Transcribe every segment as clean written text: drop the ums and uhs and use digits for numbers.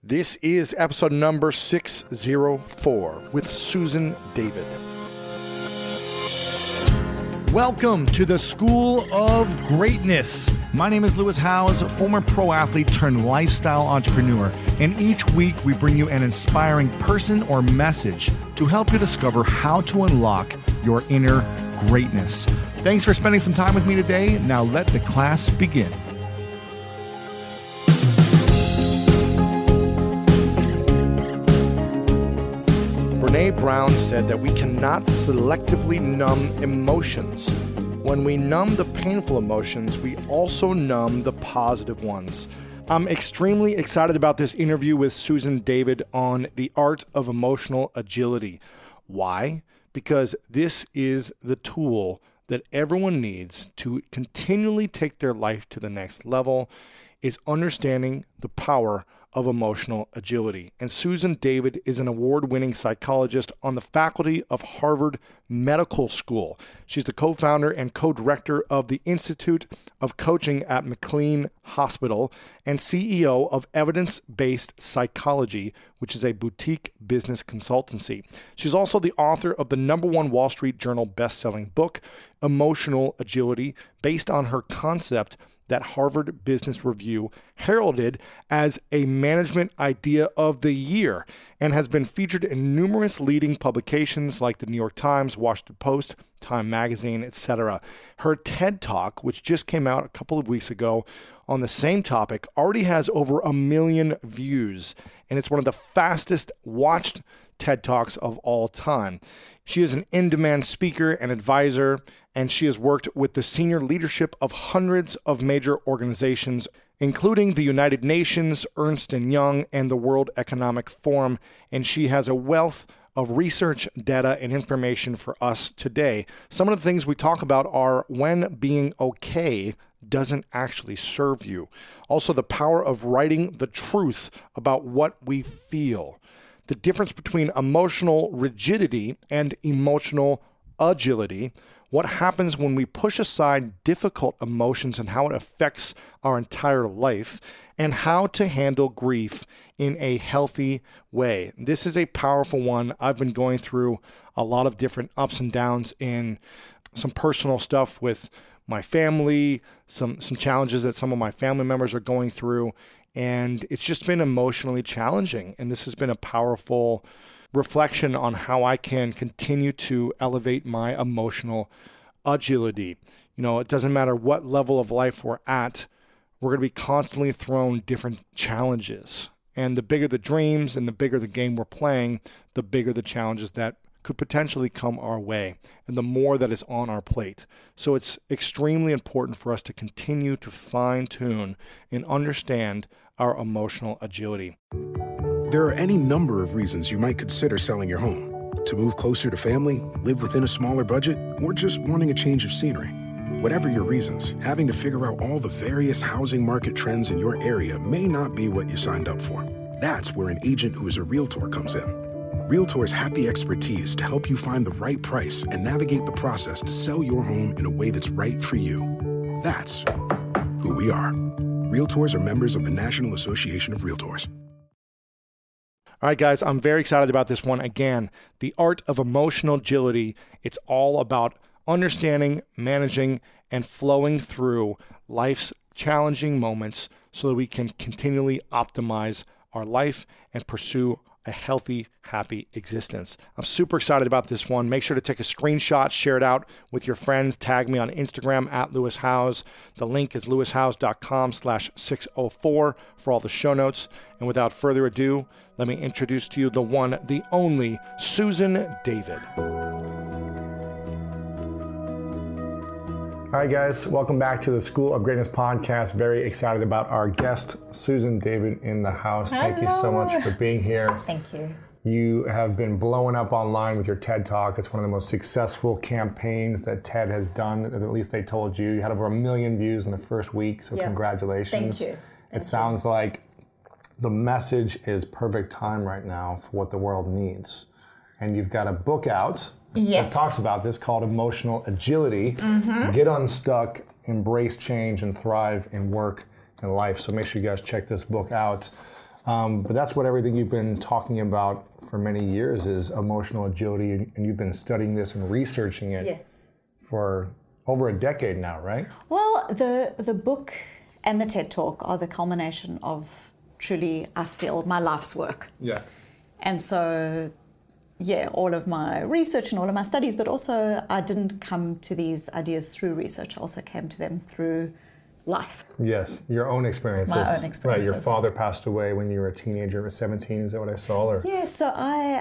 This is episode number 604 with Susan David. Welcome to the School of Greatness. My name is Lewis Howes, former pro athlete turned lifestyle entrepreneur, and each week we bring you an inspiring person or message to help you discover how to unlock your inner greatness. Thanks for spending some time with me today. Now let the class begin. Brene Brown said that we cannot selectively numb emotions. When we numb the painful emotions, we also numb the positive ones. I'm extremely excited about this interview with Susan David on the art of emotional agility. Why? Because this is the tool that everyone needs to continually take their life to the next level, is understanding the power of emotional agility. And Susan David is an award-winning psychologist on the faculty of Harvard Medical School. She's the co-founder and co-director of the Institute of Coaching at McLean Hospital and CEO of Evidence-Based Psychology, which is a boutique business consultancy. She's also the author of the #1 Wall Street Journal best-selling book, Emotional Agility, based on her concept that Harvard Business Review heralded as a management idea of the year and has been featured in numerous leading publications like the New York Times, Washington Post, Time Magazine, etc. Her TED Talk, which just came out a couple of weeks ago on the same topic, already has over 1 million views, and it's one of the fastest watched TED Talks of all time. She is an in-demand speaker and advisor, and she has worked with the senior leadership of hundreds of major organizations, including the United Nations, Ernst & Young, and the World Economic Forum, and she has a wealth of research, data, and information for us today. Some of the things we talk about are when being okay doesn't actually serve you. Also, the power of writing the truth about what we feel. The difference between emotional rigidity and emotional agility, what happens when we push aside difficult emotions and how it affects our entire life, and how to handle grief in a healthy way. This is a powerful one. I've been going through a lot of different ups and downs in some personal stuff with my family, some challenges that some of my family members are going through, and it's just been emotionally challenging. And this has been a powerful reflection on how I can continue to elevate my emotional agility. You know, it doesn't matter what level of life we're at, we're going to be constantly thrown different challenges. And the bigger the dreams and the bigger the game we're playing, the bigger the challenges that could potentially come our way, and the more that is on our plate. So it's extremely important for us to continue to fine-tune and understand our emotional agility. There are any number of reasons you might consider selling your home. To move closer to family, live within a smaller budget, or just wanting a change of scenery. Whatever your reasons, having to figure out all the various housing market trends in your area may not be what you signed up for. That's where an agent who is a realtor comes in. Realtors have the expertise to help you find the right price and navigate the process to sell your home in a way that's right for you. That's who we are. Realtors are members of the National Association of Realtors. All right, guys, I'm very excited about this one. Again, the art of emotional agility. It's all about understanding, managing, and flowing through life's challenging moments so that we can continually optimize our life and pursue a healthy, happy existence. I'm super excited about this one. Make sure to take a screenshot, share it out with your friends. Tag me on Instagram at Lewis Howes. The link is lewishowes.com/604 for all the show notes. And without further ado, let me introduce to you the one, the only Susan David. All right, guys, welcome back to the School of Greatness podcast. Very excited about our guest, Susan David, in the house. Hello. Thank you so much for being here. Thank you. You have been blowing up online with your TED Talk. It's one of the most successful campaigns that TED has done, at least they told you. You had over 1 million views in the first week, so congratulations. Thank you. It sounds like the message is perfect time right now for what the world needs. And you've got a book out that talks about this called Emotional Agility. Get unstuck, embrace change, and thrive in work and life. So make sure you guys check this book out. But that's what everything you've been talking about for many years is emotional agility, and you've been studying this and researching it for over a decade now, right? Well, the book and the TED Talk are the culmination of truly, I feel, my life's work. Yeah. And so, all of my research and all of my studies, but also I didn't come to these ideas through research. I also came to them through life. Yes, your own experiences. My own experiences. Right, your father passed away when you were a teenager at 17, is that what I saw? Or? Yeah, so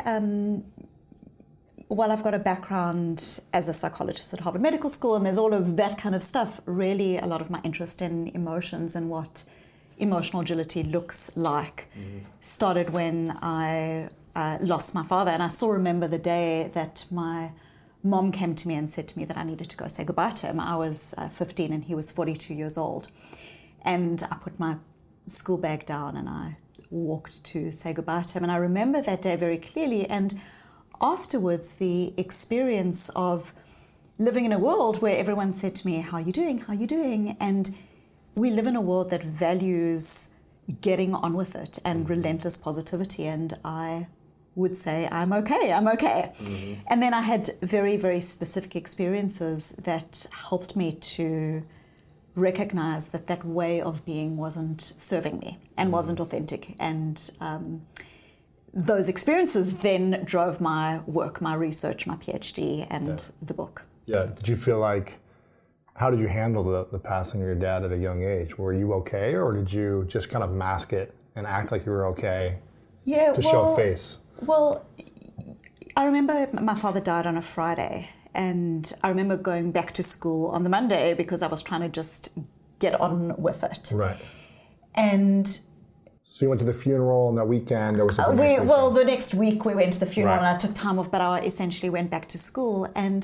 while I've got a background as a psychologist at Harvard Medical School, and there's all of that kind of stuff, really a lot of my interest in emotions and what emotional agility looks like started when I lost my father. And I still remember the day that my mom came to me and said to me that I needed to go say goodbye to him. I was 15 and he was 42 years old. And I put my school bag down and I walked to say goodbye to him. And I remember that day very clearly. And afterwards, the experience of living in a world where everyone said to me, how are you doing? How are you doing? And we live in a world that values getting on with it and relentless positivity. And I would say, I'm okay. And then I had very, very specific experiences that helped me to recognize that that way of being wasn't serving me and wasn't authentic. And those experiences then drove my work, my research, my PhD, and the book. Yeah. Did you feel like, how did you handle the passing of your dad at a young age? Were you okay, or did you just kind of mask it and act like you were okay to show face? Well, I remember my father died on a Friday, and I remember going back to school on the Monday because I was trying to just get on with it. Right. And so you went to the funeral on that weekend, or was it the next weekend? Well, the next week we went to the funeral, right. And I took time off, but I essentially went back to school. And,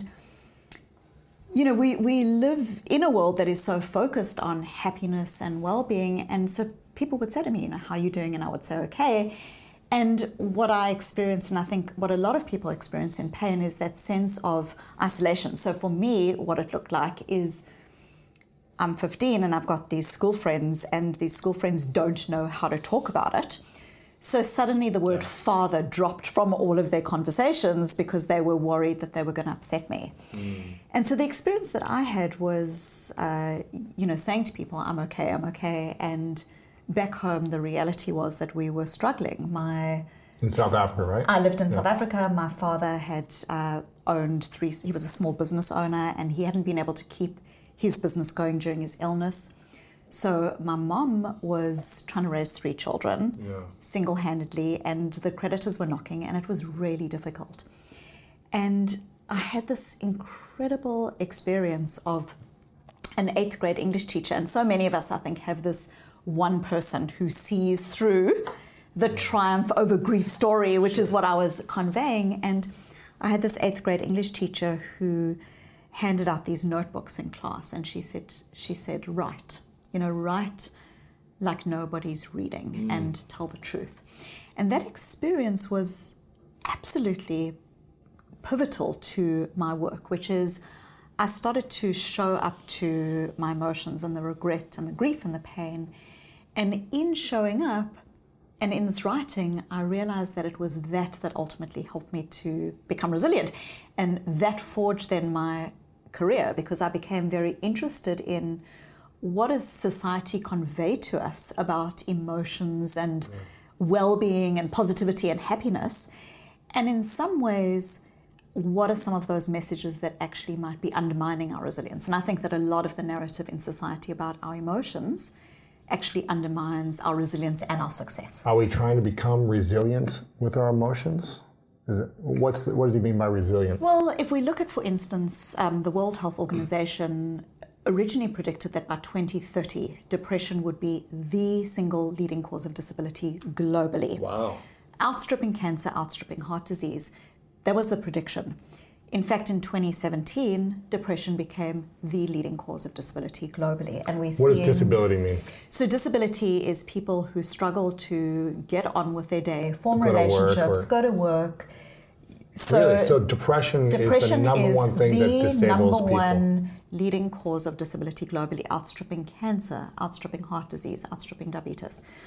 you know, we live in a world that is so focused on happiness and well-being, and so people would say to me, you know, how are you doing? And I would say, okay. And what I experienced, and I think what a lot of people experience in pain, is that sense of isolation. So for me, what it looked like is I'm 15 and I've got these school friends, and these school friends don't know how to talk about it. So suddenly the word father dropped from all of their conversations because they were worried that they were going to upset me. And so the experience that I had was, saying to people, I'm okay. And back home, the reality was that we were struggling. In South Africa, right? I lived in South Africa. My father had owned he was a small business owner, and he hadn't been able to keep his business going during his illness. So my mom was trying to raise 3 children single-handedly, and the creditors were knocking, and it was really difficult. And I had this incredible experience of an 8th grade English teacher, and so many of us, I think, have this one person who sees through the triumph over grief story, which is what I was conveying. And I had this 8th grade English teacher who handed out these notebooks in class, and she said, write like nobody's reading and tell the truth. And that experience was absolutely pivotal to my work, which is I started to show up to my emotions and the regret and the grief and the pain. And in showing up and in this writing, I realized that it was that ultimately helped me to become resilient. And that forged then my career, because I became very interested in what does society convey to us about emotions and well-being and positivity and happiness. And in some ways, what are some of those messages that actually might be undermining our resilience? And I think that a lot of the narrative in society about our emotions actually undermines our resilience and our success. Are we trying to become resilient with our emotions? What does he mean by resilient? Well, if we look at, for instance, the World Health Organization originally predicted that by 2030, depression would be the single leading cause of disability globally. Wow. Outstripping cancer, outstripping heart disease. That was the prediction. In fact, in 2017, depression became the leading cause of disability globally. And what does disability mean? So disability is people who struggle to get on with their day, form relationships, go to work. So, really? So depression is the number one thing that disables people. Number one leading cause of disability globally, outstripping cancer, outstripping heart disease, outstripping diabetes.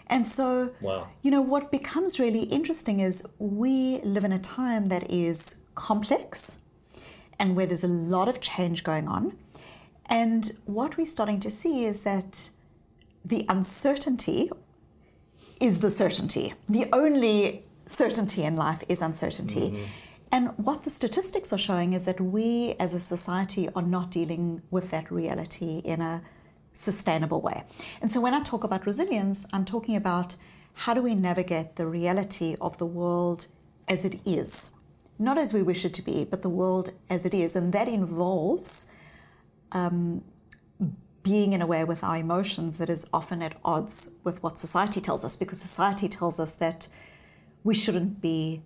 And so, wow. What becomes really interesting is we live in a time that is complex and where there's a lot of change going on. And what we're starting to see is that the uncertainty is the certainty. The only certainty in life is uncertainty. Mm-hmm. And what the statistics are showing is that we as a society are not dealing with that reality in a sustainable way. And so when I talk about resilience, I'm talking about how do we navigate the reality of the world as it is. Not as we wish it to be, but the world as it is. And that involves being in a way with our emotions that is often at odds with what society tells us, because society tells us that we shouldn't be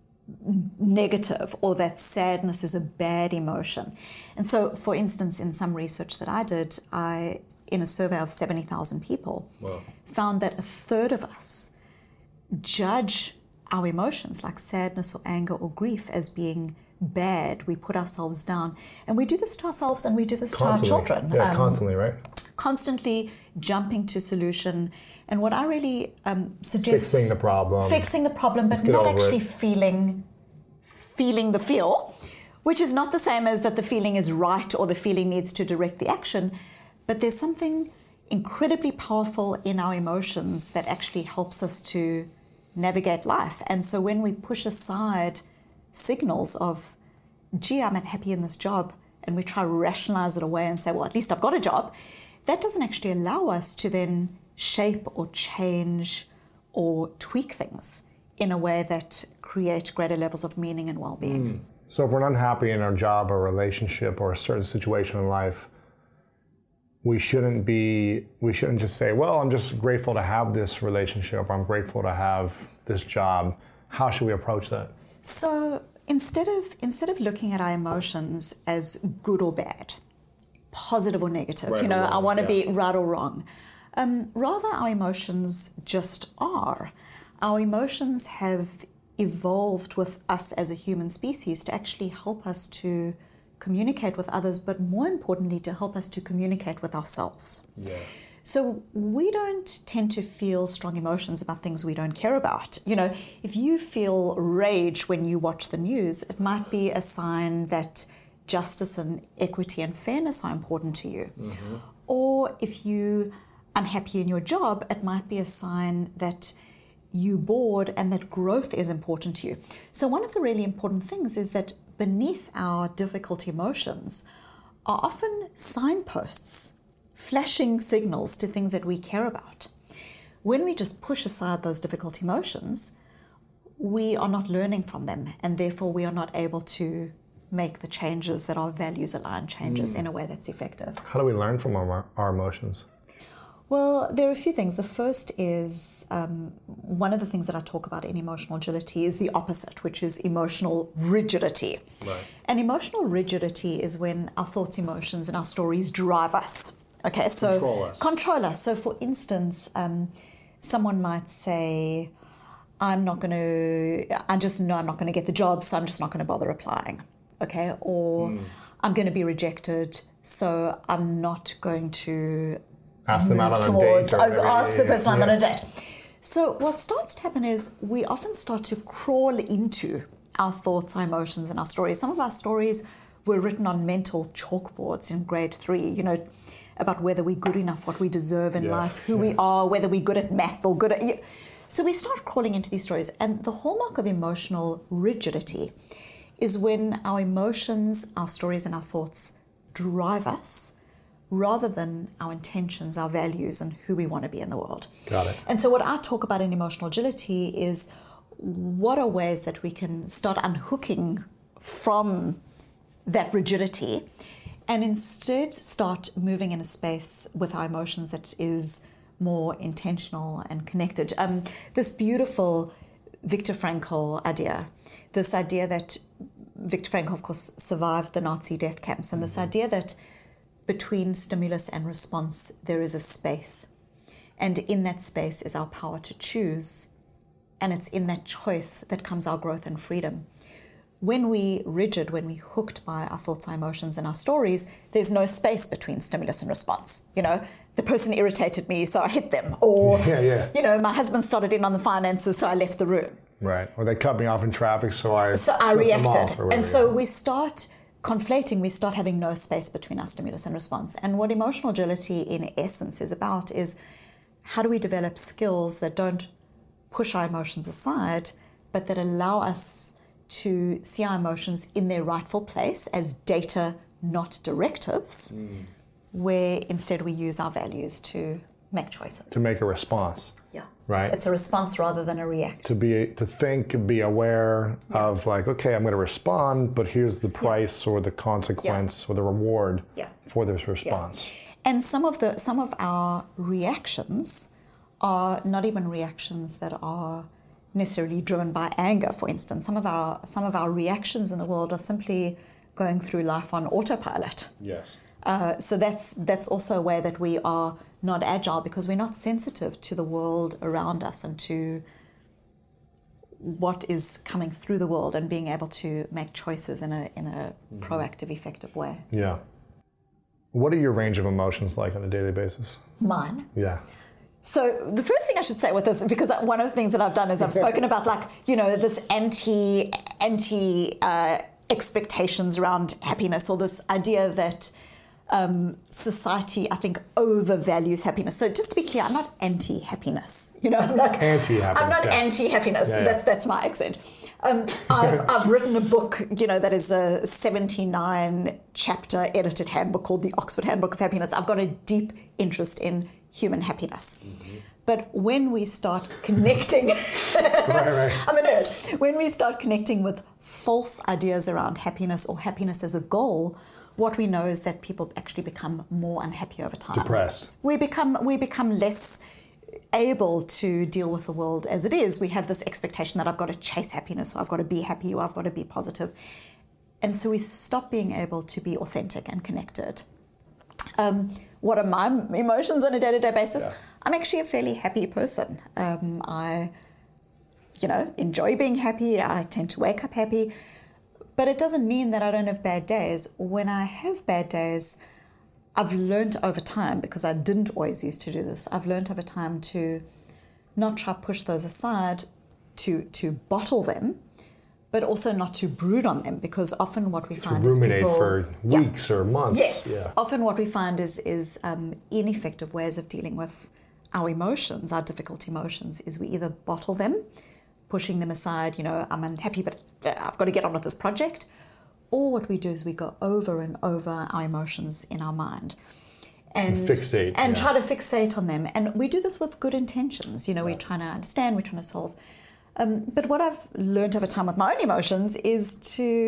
negative or that sadness is a bad emotion. And so, for instance, in some research that I did, in a survey of 70,000 people, wow, found that a third of us judge our emotions like sadness or anger or grief as being bad. We put ourselves down. And we do this to ourselves and we do this constantly to our children. Yeah, constantly, right? Constantly jumping to solution. And what I really suggest... Fixing the problem, but not actually feeling the feel, which is not the same as that the feeling is right or the feeling needs to direct the action. But there's something incredibly powerful in our emotions that actually helps us to navigate life. And so when we push aside signals of, gee, I'm unhappy in this job, and we try to rationalize it away and say, well, at least I've got a job, that doesn't actually allow us to then shape or change or tweak things in a way that create greater levels of meaning and well-being. So if we're unhappy in our job or relationship or a certain situation in life, we shouldn't just say, well, I'm just grateful to have this relationship, or I'm grateful to have this job. How should we approach that? So instead of looking at our emotions as good or bad, positive or negative, right, wrong, I want to be right or wrong, rather our emotions just are. Our emotions have evolved with us as a human species to actually help us to communicate with others, but more importantly, to help us to communicate with ourselves. Yeah. So we don't tend to feel strong emotions about things we don't care about. If you feel rage when you watch the news, it might be a sign that justice and equity and fairness are important to you. Mm-hmm. Or if you're unhappy in your job, it might be a sign that you're bored and that growth is important to you. So one of the really important things is that beneath our difficult emotions are often signposts, flashing signals to things that we care about. When we just push aside those difficult emotions, we are not learning from them, and therefore we are not able to make the changes that our values aligned changes in a way that's effective. How do we learn from our emotions? Well, there are a few things. The first is, one of the things that I talk about in emotional agility is the opposite, which is emotional rigidity. Right. And emotional rigidity is when our thoughts, emotions, and our stories drive us. Okay, so control us. So for instance, someone might say, I just know I'm not going to get the job, so I'm just not going to bother applying. Okay, or I'm going to be rejected, so I'm not going to ask them out on a date. Ask the person out on a date. So what starts to happen is we often start to crawl into our thoughts, our emotions, and our stories. Some of our stories were written on mental chalkboards in grade 3, about whether we're good enough, what we deserve in life, who we are, whether we're good at math or good at... So we start crawling into these stories. And the hallmark of emotional rigidity is when our emotions, our stories, and our thoughts drive us rather than our intentions, our values, and who we want to be in the world. Got it. And so what I talk about in emotional agility is what are ways that we can start unhooking from that rigidity and instead start moving in a space with our emotions that is more intentional and connected. This beautiful Viktor Frankl idea, this idea that Viktor Frankl, of course, survived the Nazi death camps, and this idea that between stimulus and response, there is a space. And in that space is our power to choose. And it's in that choice that comes our growth and freedom. when we rigid, when we're hooked by our thoughts, our emotions, and our stories, there's no space between stimulus and response. You know, the person irritated me, so I hit them. Or, you know, my husband started in on the finances, so I left the room. Right. Or they cut me off in traffic, so I reacted. And so we start conflating, we start having no space between our stimulus and response. And what emotional agility in essence is about is how do we develop skills that don't push our emotions aside, but that allow us to see our emotions in their rightful place as data, not directives, where instead we use our values to make choices. To make a response. Yeah. Right? It's a response rather than a react. To think and be aware of like, okay, I'm going to respond, but here's the price or the consequence or the reward for this response. And some of our reactions are not even reactions that are necessarily driven by anger, for instance. Some of our reactions in the world are simply going through life on autopilot. Yes. So that's also a way that we are not agile, because we're not sensitive to the world around us and to what is coming through the world and being able to make choices in a proactive, effective way. Yeah. What are your range of emotions like on a daily basis? Mine? Yeah. So the first thing I should say with this, because one of the things that I've done is I've spoken about, like, you know, this anti expectations around happiness, or this idea that society, I think, overvalues happiness. So just to be clear, I'm not anti-happiness. You know, I'm like anti-happiness. I'm not anti-happiness. Yeah. That's my accent. I've written a book, you know, that is a 79-chapter edited handbook called the Oxford Handbook of Happiness. I've got a deep interest in human happiness. But when we start connecting, right. I'm a nerd. When we start connecting with false ideas around happiness or happiness as a goal, what we know is that people actually become more unhappy over time. Depressed. We become less able to deal with the world as it is. We have this expectation that I've got to chase happiness, or I've got to be happy, or I've got to be positive. And so we stop being able to be authentic and connected. What are my emotions on a day-to-day basis? Yeah. I'm actually a fairly happy person. I enjoy being happy. I tend to wake up happy. But it doesn't mean that I don't have bad days. When I have bad days, I've learned over time, because I didn't always used to do this, I've learned over time to not try to push those aside, to bottle them, but also not to brood on them, because often what we find is ruminate for weeks or months. Yes. Often what we find is ineffective ways of dealing with our emotions, our difficult emotions, is we either bottle them, pushing them aside, I'm unhappy, but I've got to get on with this project. Or what we do is we go over and over our emotions in our mind. And fixate. And try to fixate on them. And we do this with good intentions. We're trying to understand, we're trying to solve. But what I've learned over time with my own emotions is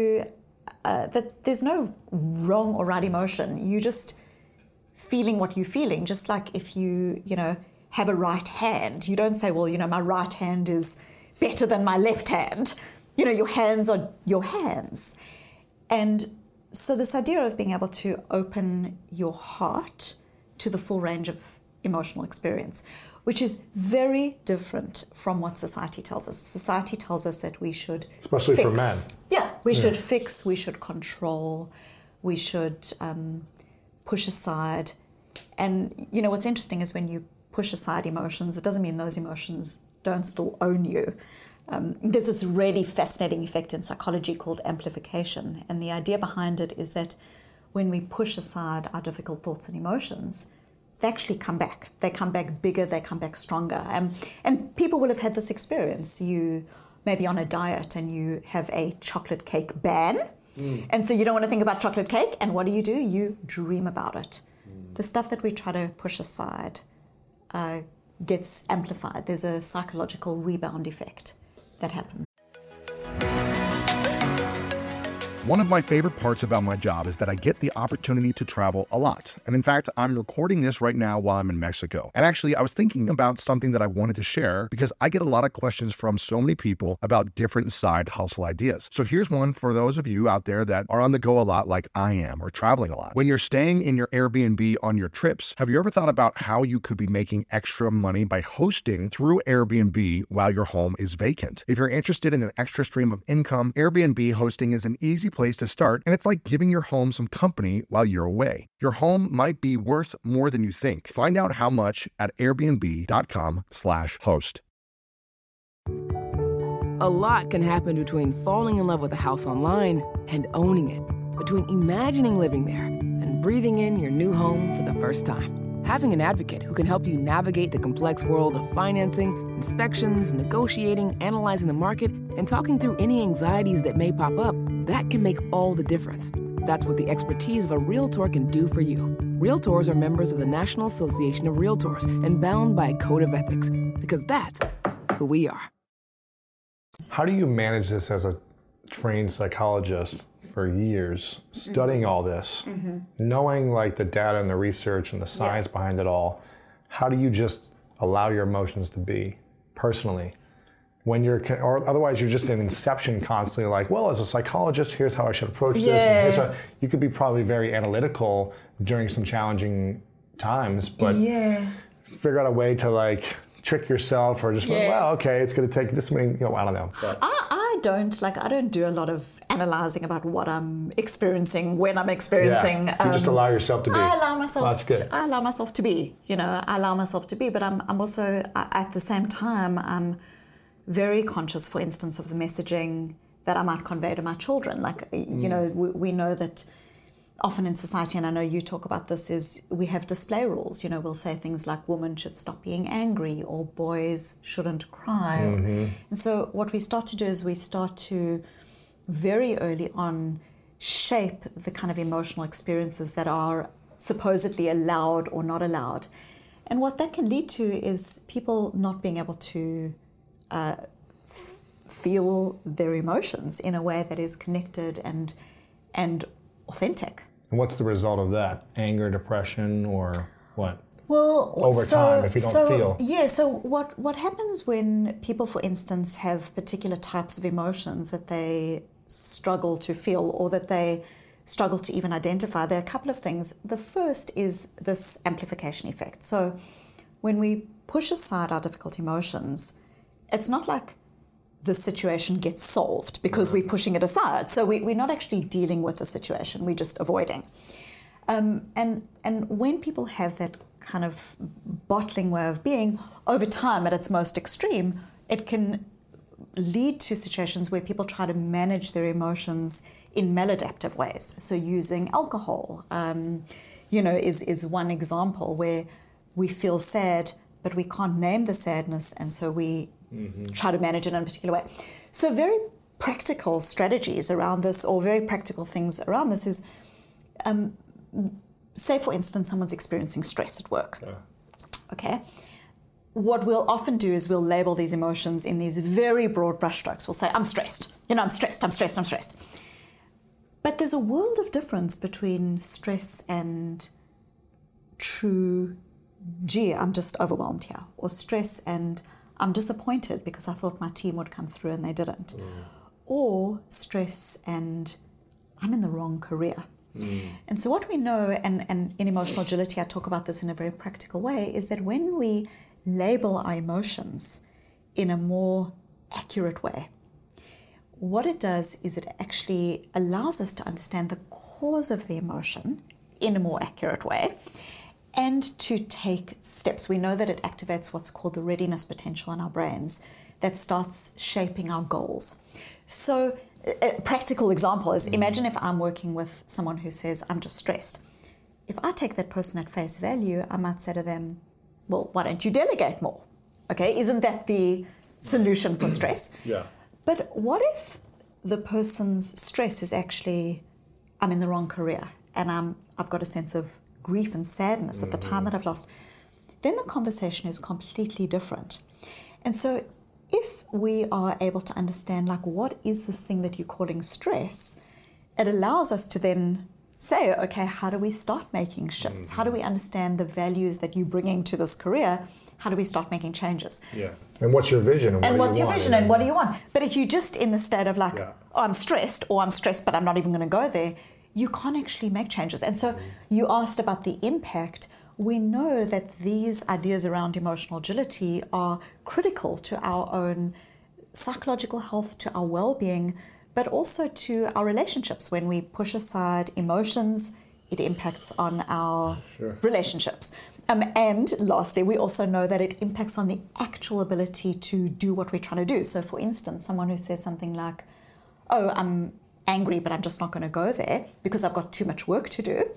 that there's no wrong or right emotion. You just feeling what you're feeling. Just like if you have a right hand, you don't say, well, my right hand is better than my left hand. Your hands are your hands. And so this idea of being able to open your heart to the full range of emotional experience, which is very different from what society tells us. Society tells us that we should especially fix. For men. Yeah, we should fix, we should control, we should push aside. And, what's interesting is when you push aside emotions, it doesn't mean those emotions don't still own you. There's this really fascinating effect in psychology called amplification. And the idea behind it is that when we push aside our difficult thoughts and emotions, they actually come back. They come back bigger, they come back stronger. And people will have had this experience. You may be on a diet and you have a chocolate cake ban. And so you don't want to think about chocolate cake. And what do? You dream about it. The stuff that we try to push aside gets amplified. There's a psychological rebound effect that happens. One of my favorite parts about my job is that I get the opportunity to travel a lot. And in fact, I'm recording this right now while I'm in Mexico. And actually, I was thinking about something that I wanted to share because I get a lot of questions from so many people about different side hustle ideas. So here's one for those of you out there that are on the go a lot like I am, or traveling a lot. When you're staying in your Airbnb on your trips, have you ever thought about how you could be making extra money by hosting through Airbnb while your home is vacant? If you're interested in an extra stream of income, Airbnb hosting is an easy place to start, and it's like giving your home some company while you're away. Your home might be worth more than you think. Find out how much at airbnb.com/host. A lot can happen between falling in love with a house online and owning it, between imagining living there and breathing in your new home for the first time. Having an advocate who can help you navigate the complex world of financing, inspections, negotiating, analyzing the market, and talking through any anxieties that may pop up, that can make all the difference. That's what the expertise of a Realtor can do for you. Realtors are members of the National Association of Realtors and bound by a code of ethics, because that's who we are. How do you manage this as a trained psychologist for years, studying all this, knowing like the data and the research and the science behind it all? How do you just allow your emotions to be personally when you're, or otherwise you're just in inception constantly like, well, as a psychologist, here's how I should approach this. And here's how, you could be probably very analytical during some challenging times, but figure out a way to like trick yourself or just well, okay, it's going to take this many, I don't know. But. I don't do a lot of analyzing about what I'm experiencing, when I'm experiencing. Yeah. You just allow yourself to be. I allow myself. Well, that's good. I allow myself to be. I allow myself to be. But I'm also at the same time I'm very conscious, for instance, of the messaging that I might convey to my children. Like we know that often in society, and I know you talk about this, is we have display rules. We'll say things like women should stop being angry or boys shouldn't cry. And so what we start to do is we start to very early on shape the kind of emotional experiences that are supposedly allowed or not allowed. And what that can lead to is people not being able to feel their emotions in a way that is connected and authentic. And what's the result of that? Anger, depression, or what? Well, over time, if you don't feel. Yeah, so what happens when people, for instance, have particular types of emotions that they struggle to feel or that they struggle to even identify? There are a couple of things. The first is this amplification effect. So when we push aside our difficult emotions, it's not like the situation gets solved because we're pushing it aside. So we're not actually dealing with the situation, we're just avoiding. And when people have that kind of bottling way of being, over time at its most extreme, it can lead to situations where people try to manage their emotions in maladaptive ways. So using alcohol, is one example where we feel sad, but we can't name the sadness, and so we try to manage it in a particular way. So very practical strategies around this, or very practical things around this is, say for instance, someone's experiencing stress at work. Okay. What we'll often do is we'll label these emotions in these very broad brushstrokes. We'll say, I'm stressed. I'm stressed. But there's a world of difference between stress and true, gee, I'm just overwhelmed here, or stress and I'm disappointed because I thought my team would come through and they didn't. Or stress and I'm in the wrong career. And so what we know, and in Emotional Agility I talk about this in a very practical way, is that when we label our emotions in a more accurate way, what it does is it actually allows us to understand the cause of the emotion in a more accurate way, and to take steps. We know that it activates what's called the readiness potential in our brains that starts shaping our goals. So a practical example is, imagine if I'm working with someone who says, I'm just stressed. If I take that person at face value, I might say to them, well, why don't you delegate more? Okay, isn't that the solution for stress? Yeah. But what if the person's stress is actually, I'm in the wrong career and I've got a sense of grief and sadness at the time that I've lost? Then the conversation is completely different. And so if we are able to understand, like, what is this thing that you're calling stress, it allows us to then say, okay, how do we start making shifts? How do we understand the values that you're bringing to this career? How do we start making changes? Yeah. And what's your vision? And what's your vision and what do you want? But if you're just in the state of like, oh, I'm stressed, or I'm stressed, but I'm not even going to go there, you can't actually make changes. And so you asked about the impact. We know that these ideas around emotional agility are critical to our own psychological health, to our well-being, but also to our relationships. When we push aside emotions, it impacts on our relationships. And lastly, we also know that it impacts on the actual ability to do what we're trying to do. So for instance, someone who says something like, oh, I'm angry, but I'm just not going to go there because I've got too much work to do.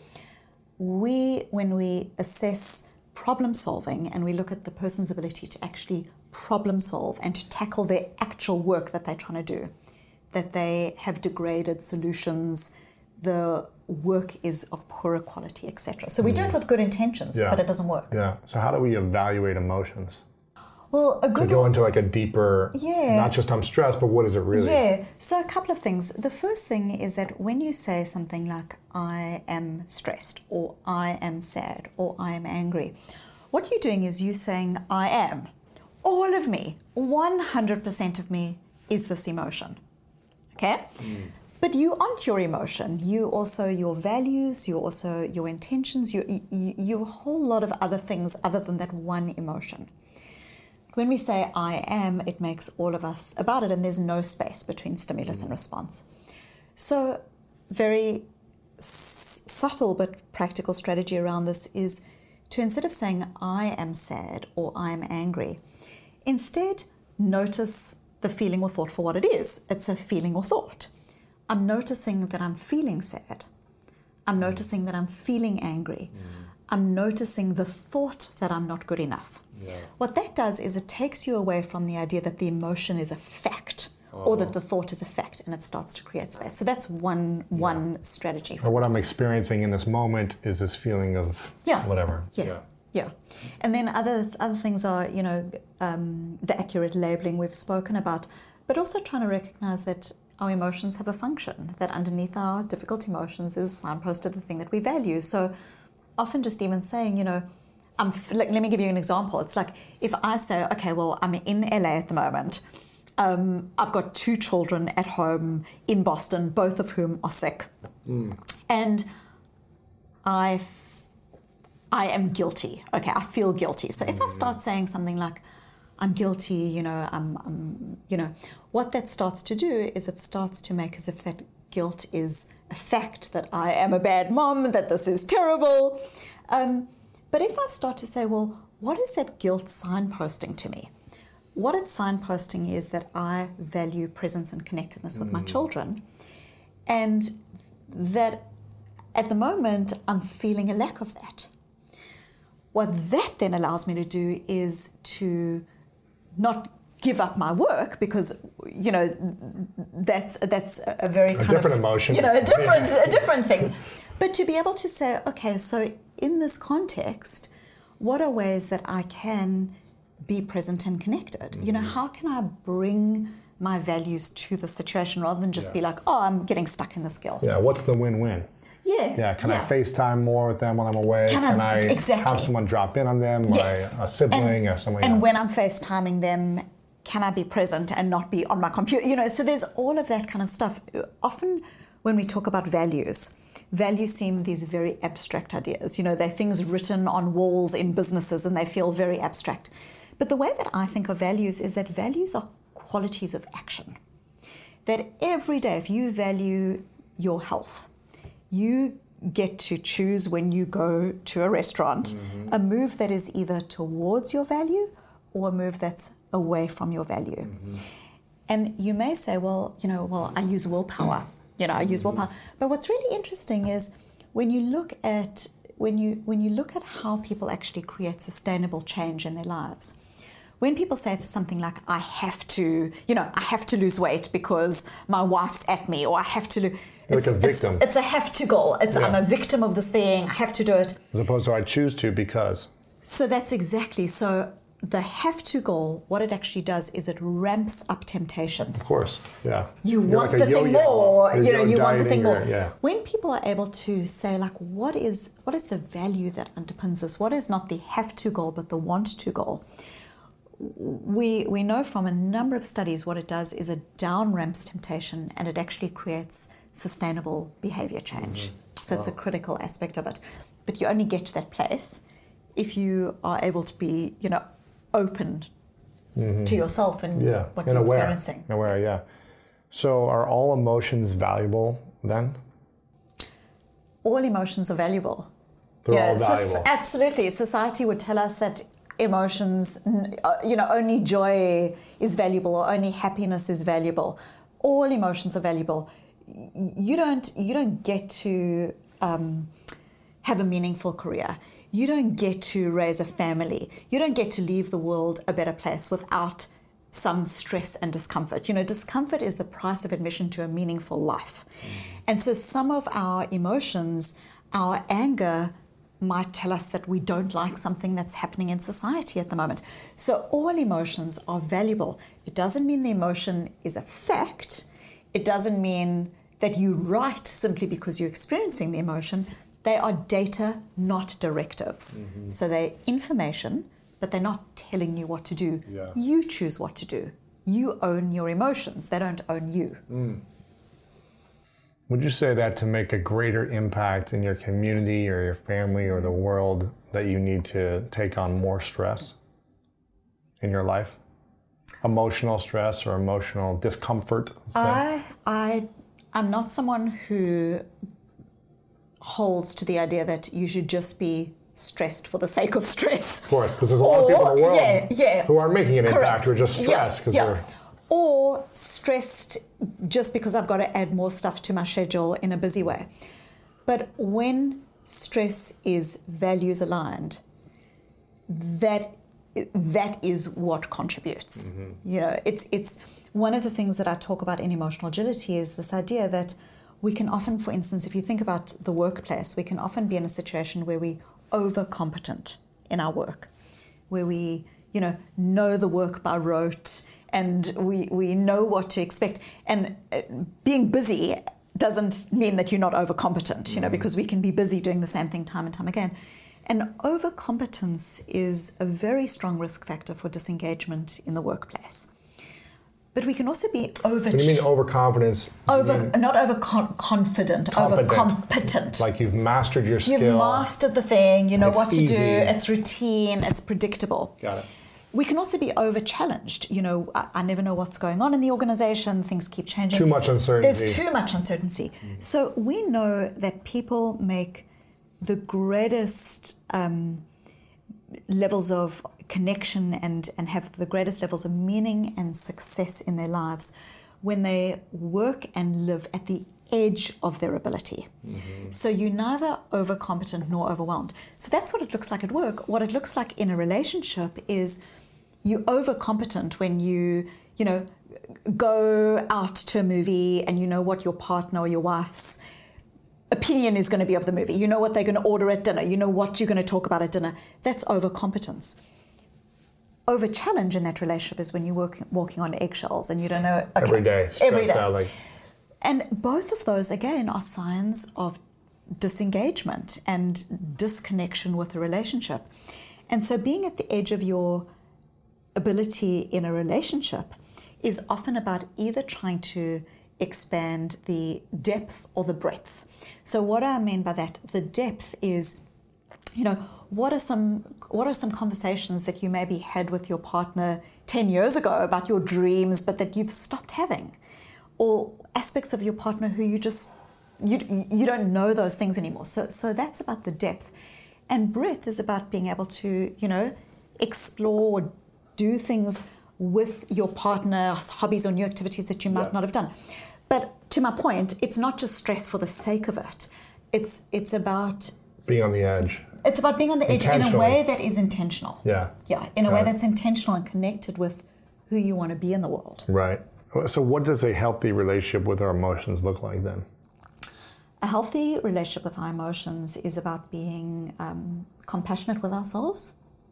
When we assess problem solving and we look at the person's ability to actually problem solve and to tackle their actual work that they're trying to do, that they have degraded solutions, the work is of poorer quality, etc. So we do it with good intentions, but it doesn't work. Yeah. So how do we evaluate emotions? Well, to go into like a deeper, not just I'm stressed, but what is it really? Yeah. So a couple of things. The first thing is that when you say something like, I am stressed, or I am sad, or I am angry, what you're doing is you're saying, I am. All of me, 100% of me is this emotion. Okay? But you aren't your emotion. You also your values, you also your intentions, you a whole lot of other things other than that one emotion. When we say I am, it makes all of us about it, and there's no space between stimulus and response. So very subtle but practical strategy around this is to, instead of saying I am sad or I am angry, instead notice the feeling or thought for what it is. It's a feeling or thought. I'm noticing that I'm feeling sad. I'm noticing that I'm feeling angry. I'm noticing the thought that I'm not good enough. Yeah. What that does is it takes you away from the idea that the emotion is a fact or that the thought is a fact, and it starts to create space. So that's one strategy. Or what I'm experiencing in this moment is this feeling of whatever. Yeah. And then other things are, the accurate labeling we've spoken about, but also trying to recognize that our emotions have a function, that underneath our difficult emotions is signposted the thing that we value. So often just even saying, let me give you an example. It's like if I say, okay, well, I'm in LA at the moment. I've got 2 children at home in Boston, both of whom are sick. And I am guilty. Okay, I feel guilty. So if I start saying something like, I'm guilty, what that starts to do is it starts to make as if that guilt is a fact, that I am a bad mom, that this is terrible. But if I start to say, well, what is that guilt signposting to me? What it's signposting is that I value presence and connectedness with my children, and that at the moment I'm feeling a lack of that. What that then allows me to do is to not give up my work, because that's a very kind different emotion, a different thing. But to be able to say, okay, so in this context, what are ways that I can be present and connected? How can I bring my values to the situation rather than just be like, oh, I'm getting stuck in this guilt? Yeah, what's the win-win? Yeah. Can I FaceTime more with them while I'm away? Can I have someone drop in on them, a sibling or someone? And when I'm FaceTiming them, can I be present and not be on my computer? So there's all of that kind of stuff. Often when we talk about values seem these very abstract ideas. They're things written on walls in businesses and they feel very abstract. But the way that I think of values is that values are qualities of action. That every day, if you value your health, you get to choose when you go to a restaurant a move that is either towards your value or a move that's away from your value. And you may say, well, I use willpower. I use willpower. But what's really interesting is when you look at how people actually create sustainable change in their lives. When people say something like, I have to lose weight because my wife's at me, or I have to lose... Like a victim. It's a have to goal. I'm a victim of this thing. I have to do it. As opposed to I choose to because. So that's exactly. So the have-to goal, what it actually does is it ramps up temptation. Of course, yeah. You want the thing more, you want the thing more. Yeah. When people are able to say, like, what is the value that underpins this? What is not the have-to goal, but the want-to goal? We know from a number of studies what it does is it down ramps temptation, and it actually creates sustainable behavior change. So it's a critical aspect of it. But you only get to that place if you are able to be, open to yourself and what you're experiencing. Aware, yeah. So are all emotions valuable then? All emotions are valuable. They're all valuable. Absolutely. Society would tell us that emotions, only joy is valuable or only happiness is valuable. All emotions are valuable. You don't get to have a meaningful career. You don't get to raise a family. You don't get to leave the world a better place without some stress and discomfort. Discomfort is the price of admission to a meaningful life. And so some of our emotions, our anger, might tell us that we don't like something that's happening in society at the moment. So all emotions are valuable. It doesn't mean the emotion is a fact. It doesn't mean that you're right simply because you're experiencing the emotion. They are data, not directives. So they're information, but they're not telling you what to do. Yeah. You choose what to do. You own your emotions. They don't own you. Would you say that to make a greater impact in your community or your family or the world that you need to take on more stress in your life? Emotional stress or emotional discomfort? I'm not someone who holds to the idea that you should just be stressed for the sake of stress. Of course, because there's a lot of people in the world who are making an impact who are just stressed because they're... Or stressed just because I've got to add more stuff to my schedule in a busy way. But when stress is values aligned, that is what contributes. It's one of the things that I talk about in emotional agility is this idea that we can often, for instance, if you think about the workplace, we can often be in a situation where we overcompetent in our work, where we, know the work by rote and we know what to expect. And being busy doesn't mean that you're not overcompetent, because we can be busy doing the same thing time and time again. And overcompetence is a very strong risk factor for disengagement in the workplace. But we can also be What do you mean overconfidence? Not overconfident, overcompetent. Like you've mastered your skill. You've mastered the thing, you know what to easy. do, it's routine, it's predictable. Got it. We can also be over-challenged. I never know what's going on in the organization, things keep changing. Too much uncertainty. There's too much uncertainty. So we know that people make the greatest levels of connection and have the greatest levels of meaning and success in their lives when they work and live at the edge of their ability. So you're neither overcompetent nor overwhelmed. So that's what it looks like at work. What it looks like in a relationship is you're overcompetent when you go out to a movie and you know what your partner or your wife's opinion is going to be of the movie. You know what they're going to order at dinner. You know what you're going to talk about at dinner. That's overcompetence. Over-challenge in that relationship is when you're walking on eggshells and you don't know... Okay, every day. Every day. Out, and both of those, again, are signs of disengagement and disconnection with the relationship. And so being at the edge of your ability in a relationship is often about either trying to expand the depth or the breadth. So what I mean by that, the depth is, what are some conversations that you maybe had with your partner 10 years ago about your dreams, but that you've stopped having? Or aspects of your partner who you don't know those things anymore. So that's about the depth. And breadth is about being able to, explore, do things with your partner, hobbies or new activities that you might not have done. But to my point, it's not just stress for the sake of it. It's about being on the edge. It's about being on the edge in a way that is intentional. Yeah. Yeah, in a way that's intentional and connected with who you want to be in the world. Right. So what does a healthy relationship with our emotions look like then? A healthy relationship with our emotions is about being compassionate with ourselves,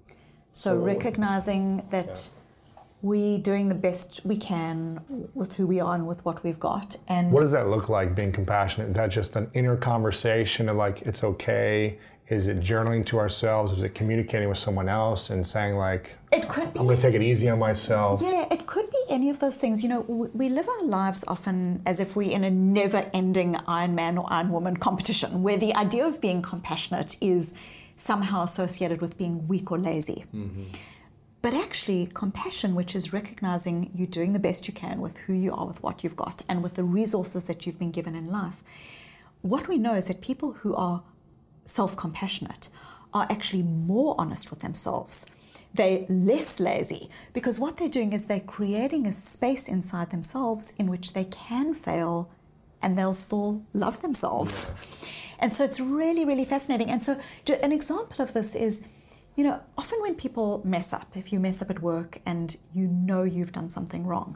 So recognizing that we doing the best we can with who we are and with what we've got. And what does that look like, being compassionate? Is that just an inner conversation of like, it's okay? Is it journaling to ourselves? Is it communicating with someone else and saying like, it could be, I'm going to take it easy on myself? Yeah, it could be any of those things. You know, we live our lives often as if we're in a never-ending Iron Man or Iron Woman competition, where the idea of being compassionate is somehow associated with being weak or lazy. Mm-hmm. But actually, compassion, which is recognizing you doing the best you can with who you are, with what you've got, and with the resources that you've been given in life, what we know is that people who are self-compassionate are actually more honest with themselves. They're less lazy, because what they're doing is they're creating a space inside themselves in which they can fail and they'll still love themselves. Yeah. And so it's really, really fascinating. And so an example of this is, you know, often when people mess up, if you mess up at work and you know you've done something wrong,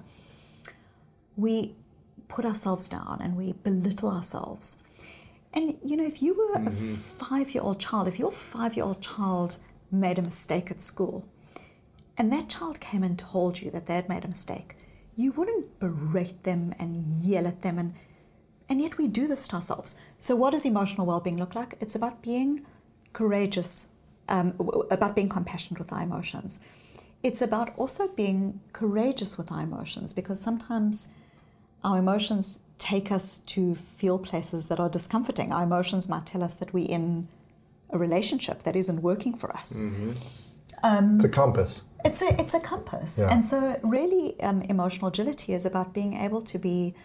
we put ourselves down and we belittle ourselves. And, you know, if you were a 5-year-old child, if your 5-year-old child made a mistake at school, and that child came and told you that they had made a mistake, you wouldn't berate them and yell at them. And yet we do this to ourselves. So what does emotional well-being look like? It's about being courageous, about being compassionate with our emotions. It's about also being courageous with our emotions, because sometimes our emotions take us to feel places that are discomforting. Our emotions might tell us that we're in a relationship that isn't working for us. Mm-hmm. It's a compass. It's a compass. Yeah. And so really emotional agility is about being able to be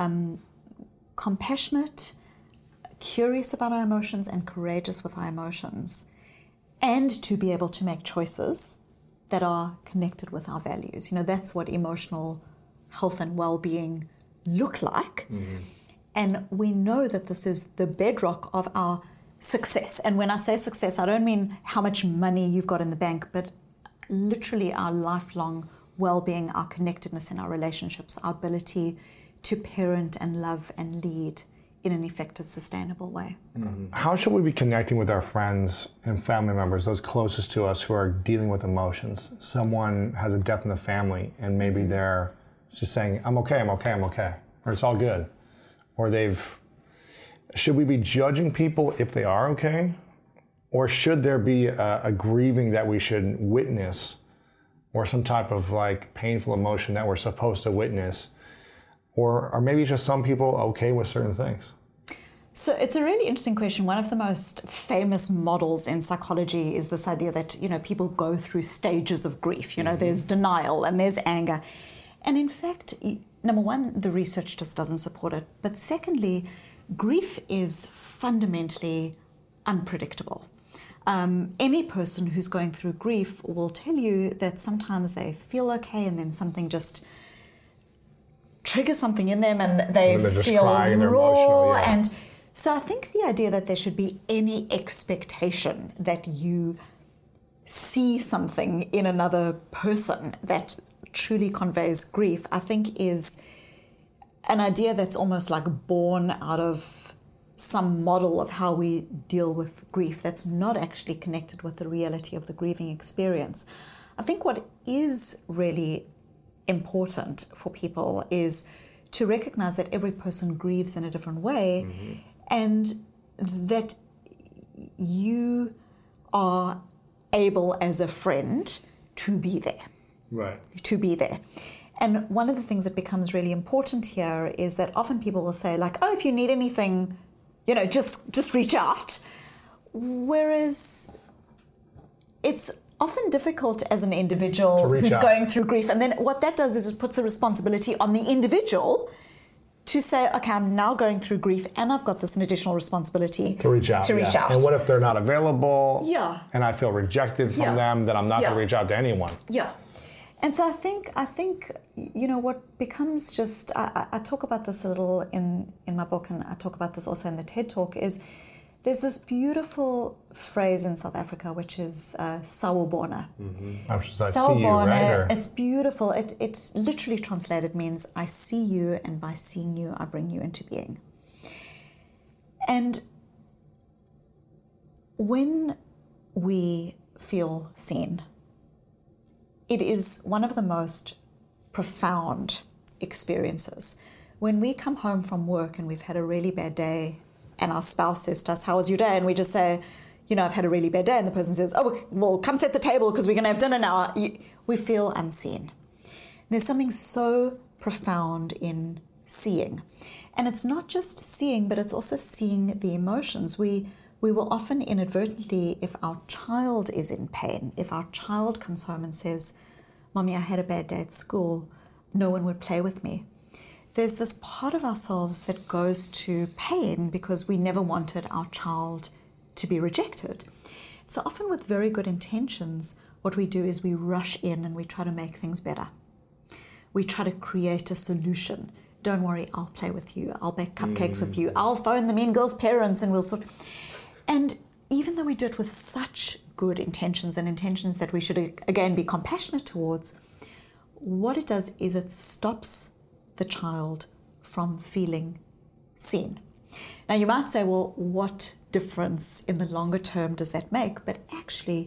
compassionate, curious about our emotions, and courageous with our emotions, and to be able to make choices that are connected with our values. You know, that's what emotional health and well-being look like. Mm-hmm. And we know that this is the bedrock of our success. And when I say success, I don't mean how much money you've got in the bank, but literally our lifelong well-being, our connectedness in our relationships, our ability to parent and love and lead in an effective, sustainable way. Mm-hmm. How should we be connecting with our friends and family members, those closest to us who are dealing with emotions? Someone has a death in the family and maybe they're just saying, I'm okay, or it's all good. Or should we be judging people if they are okay? Or should there be a grieving that we should witness, or some type of like painful emotion that we're supposed to witness? Or maybe just some people okay with certain things? So it's a really interesting question. One of the most famous models in psychology is this idea that, you know, people go through stages of grief. You know, there's denial and there's anger. And in fact, number one, the research just doesn't support it. But secondly, grief is fundamentally unpredictable. Any person who's going through grief will tell you that sometimes they feel okay and then something just triggers something in them and they feel raw. Yeah. And so I think the idea that there should be any expectation that you see something in another person that truly conveys grief, I think is an idea that's almost like born out of some model of how we deal with grief that's not actually connected with the reality of the grieving experience. I think what is really important for people is to recognize that every person grieves in a different way, and that you are able as a friend to be there. Right. To be there. And one of the things that becomes really important here is that often people will say like, oh, if you need anything, you know, just reach out. Whereas it's often difficult as an individual who's going through grief. And then what that does is it puts the responsibility on the individual to say, okay, I'm now going through grief and I've got this additional responsibility to reach out. And what if they're not available? Yeah. And I feel rejected from them, then I'm not going to reach out to anyone. Yeah. And so I think, you know, what becomes just, I talk about this a little in my book, and I talk about this also in the TED Talk, is there's this beautiful phrase in South Africa, which is sawubona. I see you, right? It's beautiful. It literally translated means I see you, and by seeing you, I bring you into being. And when we feel seen, it is one of the most profound experiences. When we come home from work and we've had a really bad day and our spouse says to us, "How was your day?" And we just say, "I've had a really bad day." And the person says, "Oh, well, come set the table because we're going to have dinner now." We feel unseen. There's something so profound in seeing. And it's not just seeing, but it's also seeing the emotions. We will often inadvertently, if our child is in pain, if our child comes home and says, "Mommy, I had a bad day at school, no one would play with me," there's this part of ourselves that goes to pain because we never wanted our child to be rejected. So often with very good intentions, what we do is we rush in and we try to make things better. We try to create a solution. "Don't worry, I'll play with you. I'll bake cupcakes with you. I'll phone the mean girl's parents and we'll sort." And even though we do it with such good intentions and intentions that we should, again, be compassionate towards, what it does is it stops the child from feeling seen. Now, you might say, well, what difference in the longer term does that make? But actually,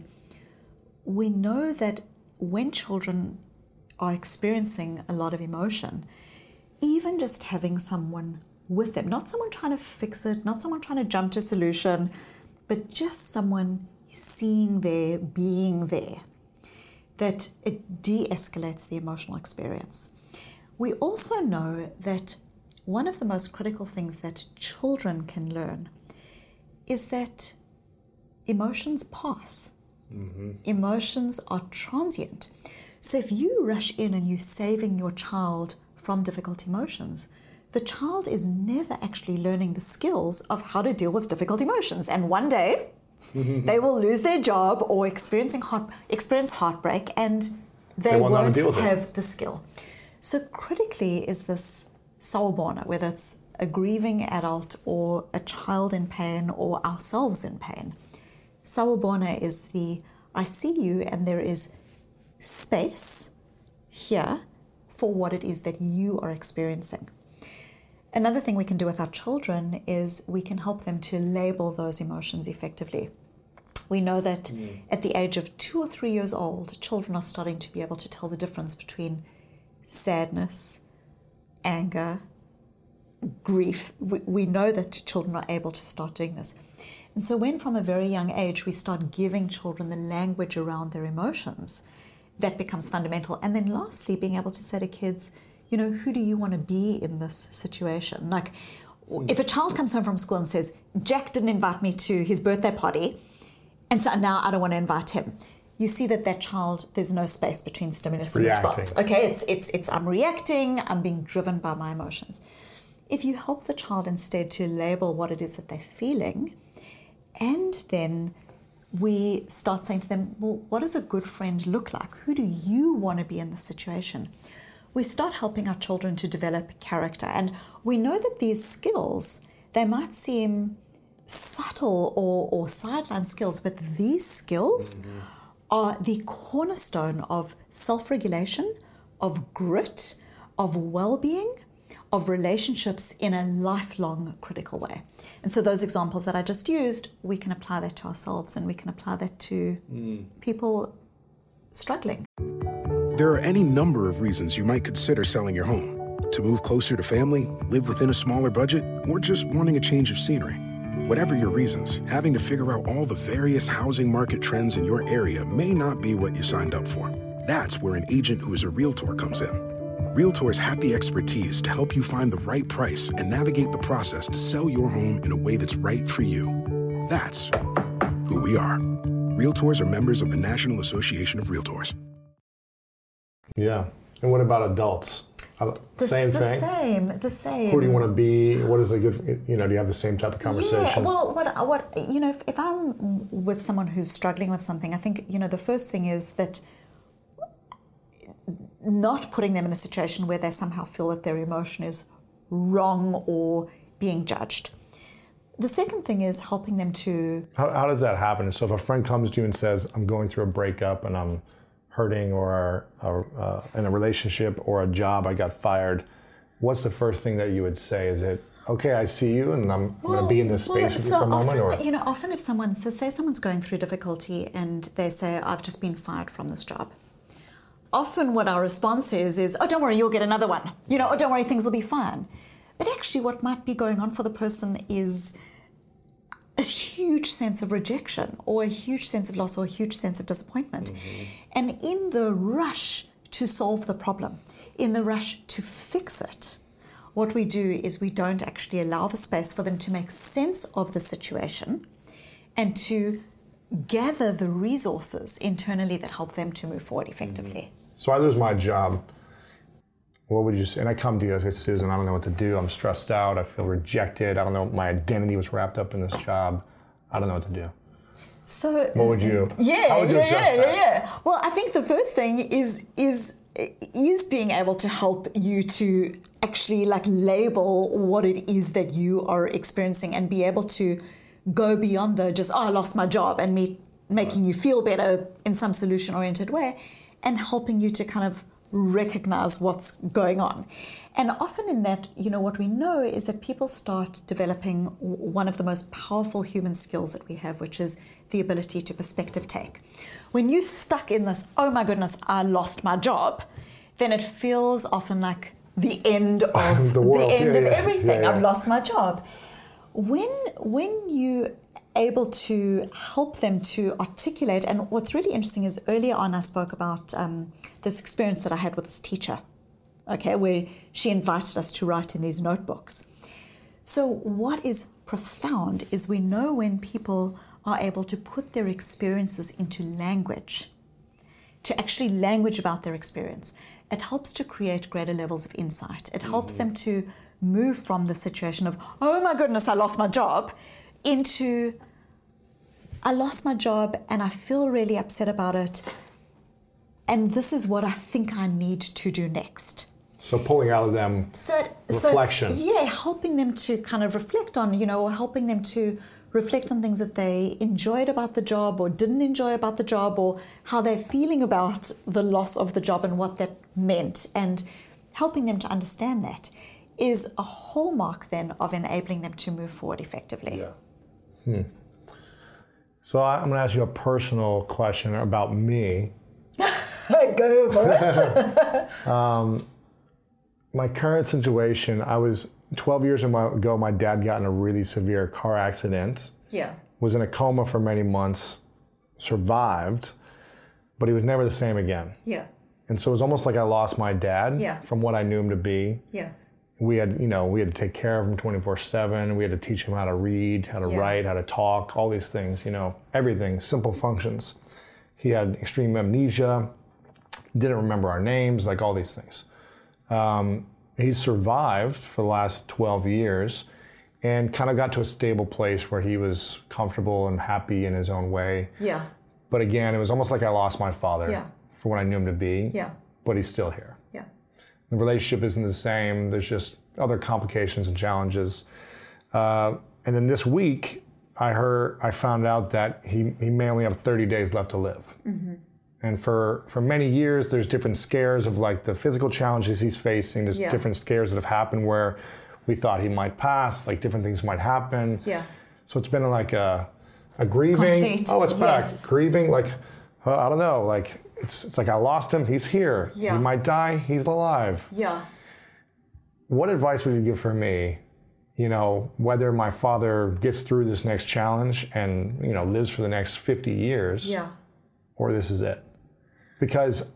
we know that when children are experiencing a lot of emotion, even just having someone with them, not someone trying to fix it, not someone trying to jump to a solution, but just someone seeing there, being there, that it de-escalates the emotional experience. We also know that one of the most critical things that children can learn is that emotions pass. Emotions are transient. So if you rush in and you're saving your child from difficult emotions, the child is never actually learning the skills of how to deal with difficult emotions. And one day, they will lose their job or experience heartbreak, and they won't have the skill. So critically is this sawubona, whether it's a grieving adult or a child in pain or ourselves in pain. Sawubona is I see you and there is space here for what it is that you are experiencing. Another thing we can do with our children is we can help them to label those emotions effectively. We know that at the age of 2 or 3 years old, children are starting to be able to tell the difference between sadness, anger, grief. We know that children are able to start doing this. And so when from a very young age we start giving children the language around their emotions, that becomes fundamental. And then lastly, being able to say to kids, who do you want to be in this situation? Like, if a child comes home from school and says, "Jack didn't invite me to his birthday party, and so now I don't want to invite him," you see that child, there's no space between stimulus and response. Okay, it's I'm reacting, I'm being driven by my emotions. If you help the child instead to label what it is that they're feeling, and then we start saying to them, well, what does a good friend look like? Who do you want to be in this situation? We start helping our children to develop character. And we know that these skills, they might seem subtle or sideline skills, but these skills are the cornerstone of self-regulation, of grit, of well-being, of relationships in a lifelong critical way. And so those examples that I just used, we can apply that to ourselves and we can apply that to people struggling. There are any number of reasons you might consider selling your home. To move closer to family, live within a smaller budget, or just wanting a change of scenery. Whatever your reasons, having to figure out all the various housing market trends in your area may not be what you signed up for. That's where an agent who is a realtor comes in. Realtors have the expertise to help you find the right price and navigate the process to sell your home in a way that's right for you. That's who we are. Realtors are members of the National Association of Realtors. Yeah. And what about adults? Same thing? The same. Who do you want to be? What is a good, do you have the same type of conversation? Yeah, well, if I'm with someone who's struggling with something, I think, the first thing is that not putting them in a situation where they somehow feel that their emotion is wrong or being judged. The second thing is helping them to... How does that happen? So if a friend comes to you and says, I'm going through a breakup and I'm hurting or in a relationship or a job, I got fired, what's the first thing that you would say? Is it, okay, I see you and I'm going to be in this space with you for a moment? Often, often if say someone's going through difficulty and they say, I've just been fired from this job, often what our response is, oh, don't worry, you'll get another one. Oh, don't worry, things will be fine. But actually what might be going on for the person is a huge sense of rejection or a huge sense of loss or a huge sense of disappointment. And in the rush to solve the problem, in the rush to fix it, what we do is we don't actually allow the space for them to make sense of the situation and to gather the resources internally that help them to move forward effectively. So I lose my job. What would you say? And I come to you, I say, Susan, I don't know what to do. I'm stressed out. I feel rejected. I don't know. My identity was wrapped up in this job. I don't know what to do. So what would you? How would you address that? Yeah. Well, I think the first thing is being able to help you to actually label what it is that you are experiencing and be able to go beyond the just, I lost my job, and me making you feel better in some solution-oriented way, and helping you to kind of recognize what's going on. And often in that, what we know is that people start developing one of the most powerful human skills that we have, which is the ability to perspective take. When you're stuck in this, oh my goodness, I lost my job, then it feels often like the end of the world. Everything. Yeah. I've lost my job. When you able to help them to articulate, and what's really interesting is earlier on I spoke about this experience that I had with this teacher, where she invited us to write in these notebooks. So what is profound is we know when people are able to put their experiences into language, to actually language about their experience, it helps to create greater levels of insight. It helps them to move from the situation of, oh my goodness, I lost my job, into, I lost my job and I feel really upset about it, and this is what I think I need to do next. So pulling out of them reflection. Helping them to kind of reflect on, or helping them to reflect on things that they enjoyed about the job or didn't enjoy about the job, or how they're feeling about the loss of the job and what that meant, and helping them to understand that is a hallmark then of enabling them to move forward effectively. Yeah. So I'm going to ask you a personal question about me. Go for it. My current situation, I was 12 years ago, my dad got in a really severe car accident. Yeah. Was in a coma for many months, survived, but he was never the same again. Yeah. And so it was almost like I lost my dad from what I knew him to be. Yeah. We had to take care of him 24/7. We had to teach him how to read, how to write, how to talk, all these things, everything, simple functions. He had extreme amnesia, didn't remember our names, all these things. He survived for the last 12 years and kind of got to a stable place where he was comfortable and happy in his own way. Yeah. But again, it was almost like I lost my father for what I knew him to be. Yeah. But he's still here. Yeah. The relationship isn't the same. There's just other complications and challenges. And then this week, I found out that he may only have 30 days left to live. Mm-hmm. And for many years, there's different scares of the physical challenges he's facing. There's different scares that have happened where we thought he might pass, different things might happen. Yeah. So it's been a grieving. Complete. Oh, it's back. Yes. Grieving, I don't know. It's like I lost him. He's here. Yeah. He might die. He's alive. Yeah. What advice would you give for me? Whether my father gets through this next challenge and lives for the next 50 years, or this is it. Because,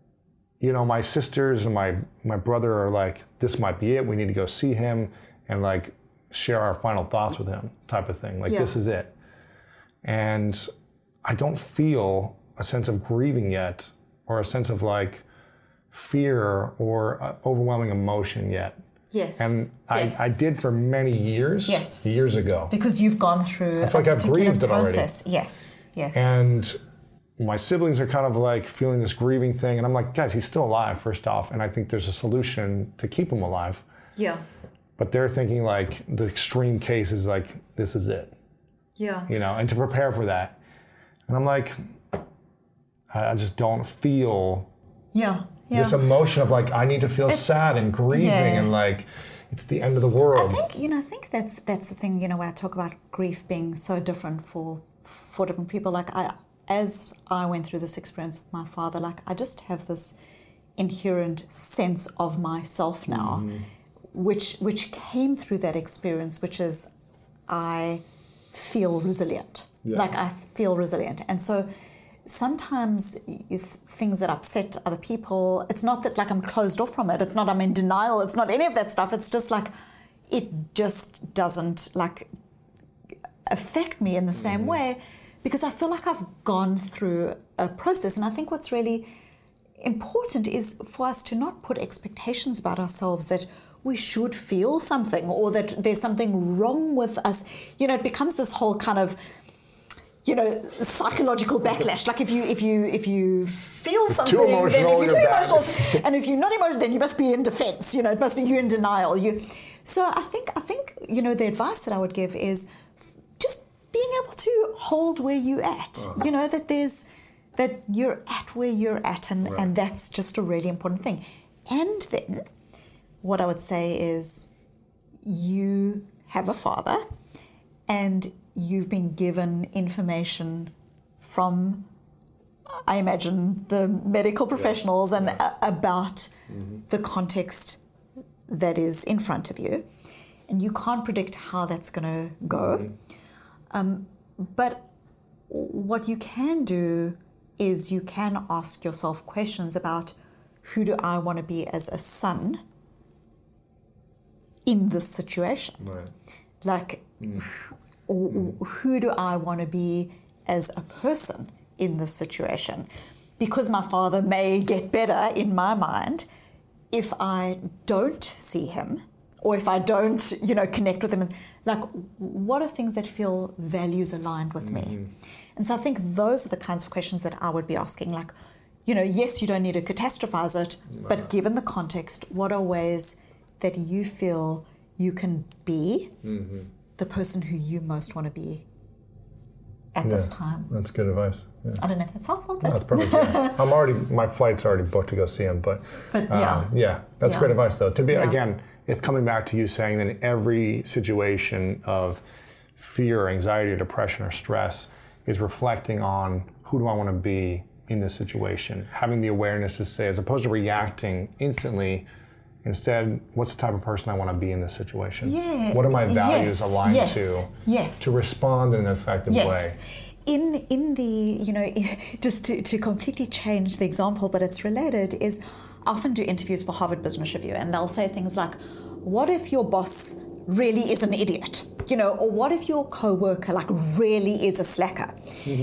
my sisters and my brother are this might be it. We need to go see him and share our final thoughts with him, type of thing. This is it. And I don't feel a sense of grieving yet, or a sense of fear or overwhelming emotion yet. Yes. And I did for many years. Yes. Years ago. Because you've gone through I feel like I've grieved it already. Process. Yes. Yes. And my siblings are kind of feeling this grieving thing, and I'm like, guys, he's still alive, first off, and I think there's a solution to keep him alive. Yeah. But they're thinking the extreme case is this is it. Yeah. And to prepare for that. And I'm like, I just don't feel this emotion of I need to feel sad and grieving and it's the end of the world. I think that's the thing, where I talk about grief being so different for different people. As I went through this experience with my father, I just have this inherent sense of myself now, which came through that experience, which is I feel resilient. Yeah. Like I feel resilient. And so sometimes if things that upset other people, it's not that like I'm closed off from it. It's not I'm in denial. It's not any of that stuff. It's just like it just doesn't like affect me in the same way, because I feel like I've gone through a process. And I think what's really important is for us to not put expectations about ourselves that we should feel something or that there's something wrong with us. You know, it becomes this whole kind of, you know, psychological backlash. Like if you feel something, too emotional, then if you're too bad. emotional, and if you're not emotional, then you must be in defense. You know, it must be you in denial. So I think you know, the advice that I would give is just being able to hold where you're at. You know, that you're at where you're at, and that's just a really important thing. And then what I would say is you have a father and you've been given information from, I imagine, the medical professionals and about the context that is in front of you. And you can't predict how that's going to go. But what you can do is you can ask yourself questions about who do I want to be as a son in this situation? Right. Like, who do I want to be as a person in this situation? Because my father may get better in my mind if I don't see him or if I don't, you know, connect with him. Like, what are things that feel values aligned with me? And so I think those are the kinds of questions that I would be asking. Like, you know, yes, you don't need to catastrophize it, but given the context, what are ways that you feel you can be the person who you most want to be at this time? That's good advice. Yeah. I don't know if that's helpful, but No, that's perfect. Yeah. My flight's already booked to go see him, but that's great advice though. To be again, it's coming back to you saying that in every situation of fear, anxiety, or depression, or stress is reflecting on who do I want to be in this situation, having the awareness to say, as opposed to reacting instantly, instead, what's the type of person I want to be in this situation? Yeah. What are my values aligned to? Yes. To respond in an effective way. In the, you know, just to completely change the example, but it's related, is I often do interviews for Harvard Business Review, and they'll say things like, what if your boss really is an idiot? You know, or what if your coworker like really is a slacker?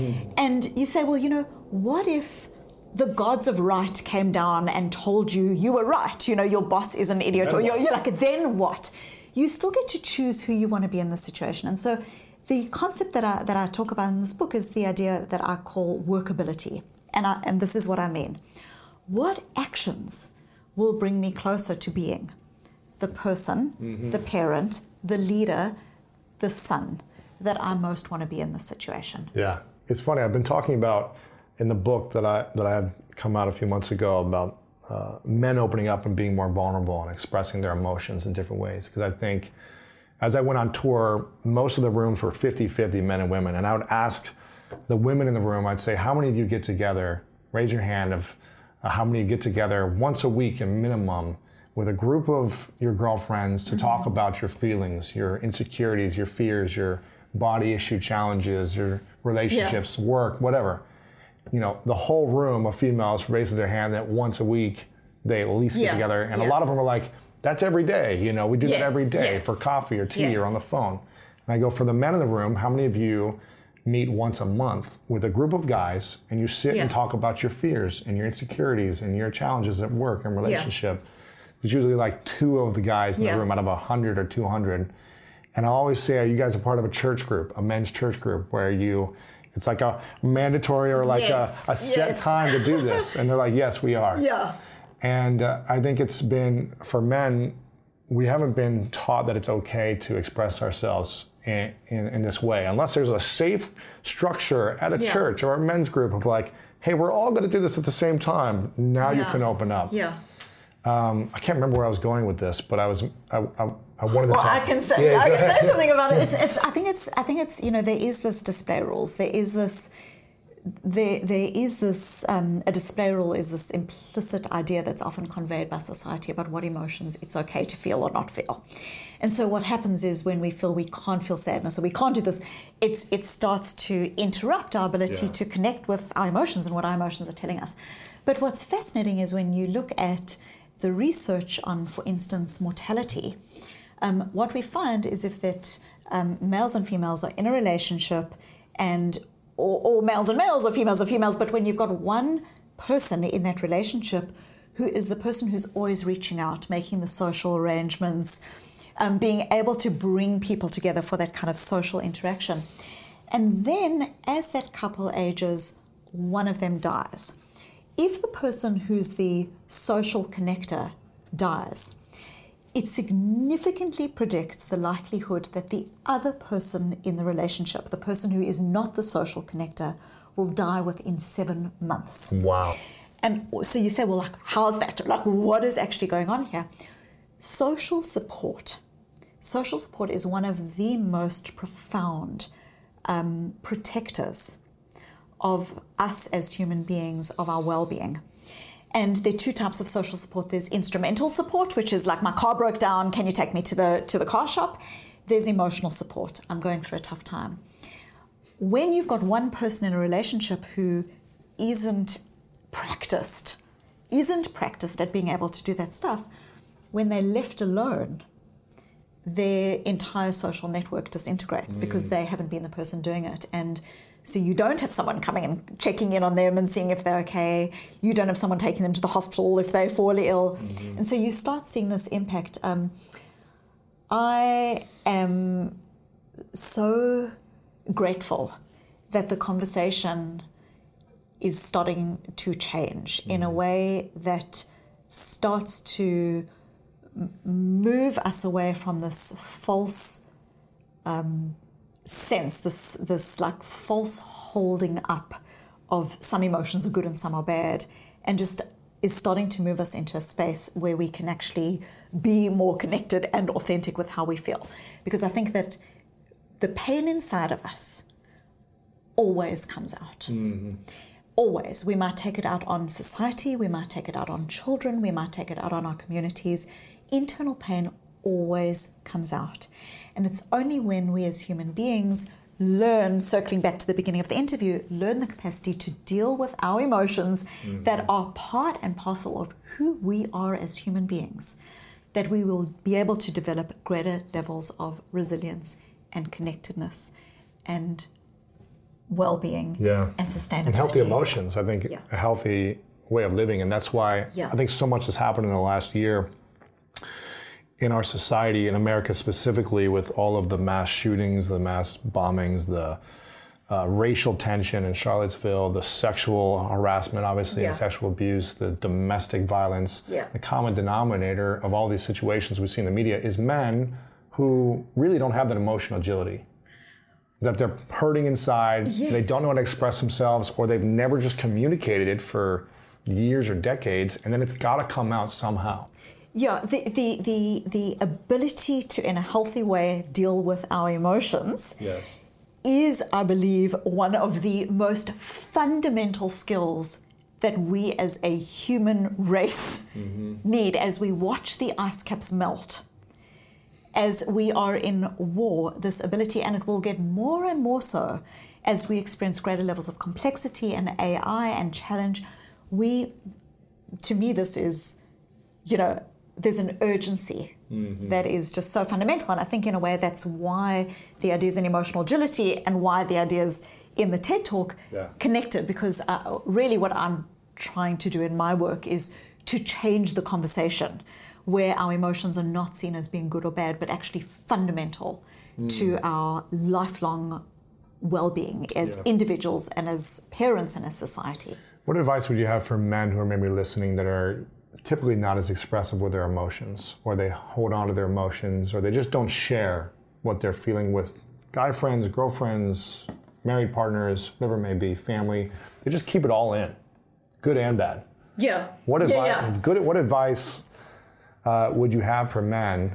And you say, well, you know, what if the gods of right came down and told you you were right? You know, your boss is an idiot, or you're like, then what? You still get to choose who you want to be in the situation. And so the concept that I talk about in this book is the idea that I call workability. And this is what I mean. What actions will bring me closer to being the person, the parent, the leader, the son that I most want to be in this situation? Yeah, it's funny. I've been talking about in the book that I had come out a few months ago about men opening up and being more vulnerable and expressing their emotions in different ways. Because I think as I went on tour, most of the rooms were 50-50 men and women. And I would ask the women in the room, I'd say, how many of you get together, raise your hand of how many get together once a week in minimum with a group of your girlfriends to talk about your feelings, your insecurities, your fears, your body issue challenges, your relationships, work, whatever. You know, the whole room of females raises their hand that once a week they at least get together. And a lot of them are like, that's every day. You know, we do that every day for coffee or tea or on the phone. And I go, for the men in the room, how many of you meet once a month with a group of guys and you sit and talk about your fears and your insecurities and your challenges at work and relationship? There's usually like 2 of the guys in the room out of 100 or 200. And I always say, you guys are part of a church group, a men's church group, where it's like a mandatory or like a set time to do this. And they're like, yes, we are. Yeah. And I think it's been, for men, we haven't been taught that it's okay to express ourselves in this way, unless there's a safe structure at a church or a men's group of like, hey, we're all going to do this at the same time. Now you can open up. Yeah. I can't remember where I was going with this, but I wanted to talk. I can say something about it. I think it's you know, there is this display rules. There is there is this, a display rule is this implicit idea that's often conveyed by society about what emotions it's okay to feel or not feel. And so what happens is when we feel we can't feel sadness or we can't do this, it starts to interrupt our ability to connect with our emotions and what our emotions are telling us. But what's fascinating is when you look at the research on, for instance, mortality, what we find is if that males and females are in a relationship and or males and males or females, but when you've got one person in that relationship who is the person who's always reaching out, making the social arrangements, being able to bring people together for that kind of social interaction. And then as that couple ages, one of them dies. If the person who's the social connector dies, it significantly predicts the likelihood that the other person in the relationship, the person who is not the social connector, will die within 7 months. Wow. And so you say, well, like, how's that? Like, what is actually going on here? Social support is one of the most profound protectors of us as human beings, of our well-being. And there are two types of social support. There's instrumental support, which is like, my car broke down, can you take me to the car shop? There's emotional support. I'm going through a tough time. When you've got one person in a relationship who isn't practiced at being able to do that stuff, when they're left alone, their entire social network disintegrates because they haven't been the person doing it. And so you don't have someone coming and checking in on them and seeing if they're okay. You don't have someone taking them to the hospital if they fall ill. And so you start seeing this impact. I am so grateful that the conversation is starting to change in a way that starts to move us away from this false sense, this like false holding up of some emotions are good and some are bad, and just is starting to move us into a space where we can actually be more connected and authentic with how we feel. Because I think that the pain inside of us always comes out. Always. We might take it out on society, we might take it out on children, we might take it out on our communities. Internal pain always comes out. And it's only when we as human beings learn, circling back to the beginning of the interview, learn the capacity to deal with our emotions that are part and parcel of who we are as human beings, that we will be able to develop greater levels of resilience and connectedness and well-being and sustainability. And healthy emotions, I think, a healthy way of living. And that's why I think so much has happened in the last year in our society, in America specifically, with all of the mass shootings, the mass bombings, the racial tension in Charlottesville, the sexual harassment, obviously, and sexual abuse, the domestic violence. The common denominator of all these situations we see in the media is men who really don't have that emotional agility. That they're hurting inside, they don't know how to express themselves, or they've never just communicated it for years or decades, and then it's got to come out somehow. Yeah, the ability to, in a healthy way, deal with our emotions is, I believe, one of the most fundamental skills that we as a human race need as we watch the ice caps melt. As we are in war, this ability, and it will get more and more so as we experience greater levels of complexity and AI and challenge. To me, this is, there's an urgency that is just so fundamental. And I think in a way that's why the ideas in emotional agility and why the ideas in the TED Talk connected, because really what I'm trying to do in my work is to change the conversation where our emotions are not seen as being good or bad, but actually fundamental to our lifelong well-being as individuals and as parents and as society. What advice would you have for men who are maybe listening that are typically not as expressive with their emotions, or they hold on to their emotions, or they just don't share what they're feeling with guy friends, girlfriends, married partners, whatever it may be, family? They just keep it all in, good and bad. What advice would you have for men,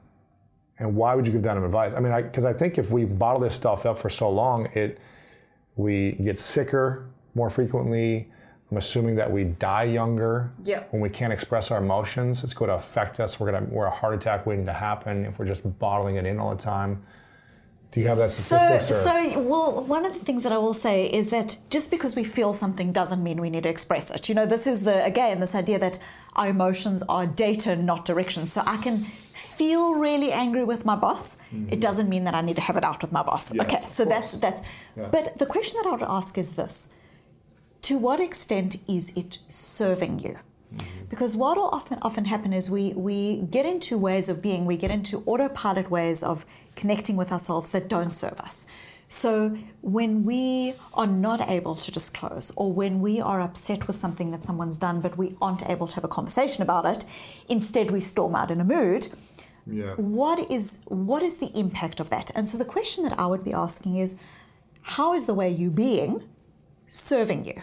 and why would you give them advice? I mean, because I think if we bottle this stuff up for so long, we get sicker more frequently. I'm assuming that we die younger. When we can't express our emotions, it's going to affect us. We're a heart attack waiting to happen if we're just bottling it in all the time. Do you have that statistics? Well, one of the things that I will say is that just because we feel something doesn't mean we need to express it. This is this idea that our emotions are data, not direction. So I can feel really angry with my boss. It doesn't mean that I need to have it out with my boss. Yes, okay, so that's. Yeah. But the question that I would ask is this: to what extent is it serving you? Because what will often happen is we get into ways of being, we get into autopilot ways of connecting with ourselves that don't serve us. So when we are not able to disclose, or when we are upset with something that someone's done but we aren't able to have a conversation about it, instead we storm out in a mood. What is the impact of that? And so the question that I would be asking is, how is the way you being serving you?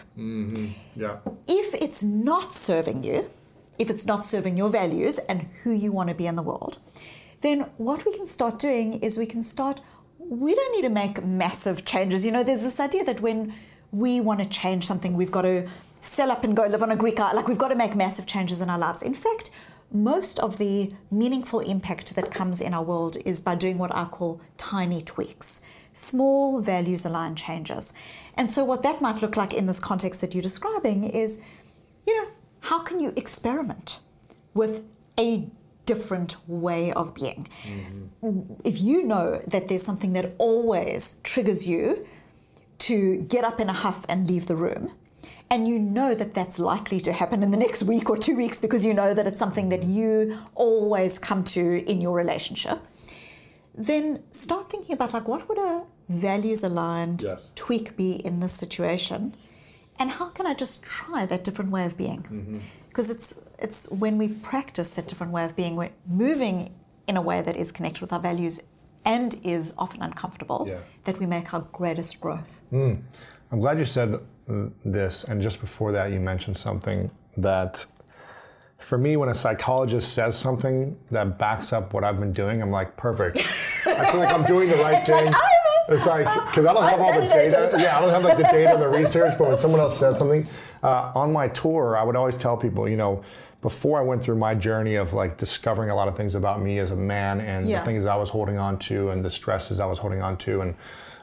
If it's not serving you, if it's not serving your values and who you want to be in the world, then what we can start doing is we don't need to make massive changes. There's this idea that when we want to change something, we've got to sell up and go live on a Greek island. We've got to make massive changes in our lives. In fact, most of the meaningful impact that comes in our world is by doing what I call tiny tweaks, small values-aligned changes. And so what that might look like in this context that you're describing is, how can you experiment with a different way of being? If you know that there's something that always triggers you to get up in a huff and leave the room, and you know that that's likely to happen in the next week or 2 weeks because you know that it's something that you always come to in your relationship, then start thinking about what would a values-aligned tweak be in this situation, and how can I just try that different way of being? Because it's when we practice that different way of being, we're moving in a way that is connected with our values and is often uncomfortable, that we make our greatest growth. I'm glad you said this, and just before that you mentioned something that, for me, when a psychologist says something that backs up what I've been doing, I'm like, perfect. I feel like I'm doing the right thing. It's like, because I don't have all the data. I don't have the data and the research, but when someone else says something, on my tour, I would always tell people, before I went through my journey of discovering a lot of things about me as a man and the things I was holding on to and the stresses I was holding on to, and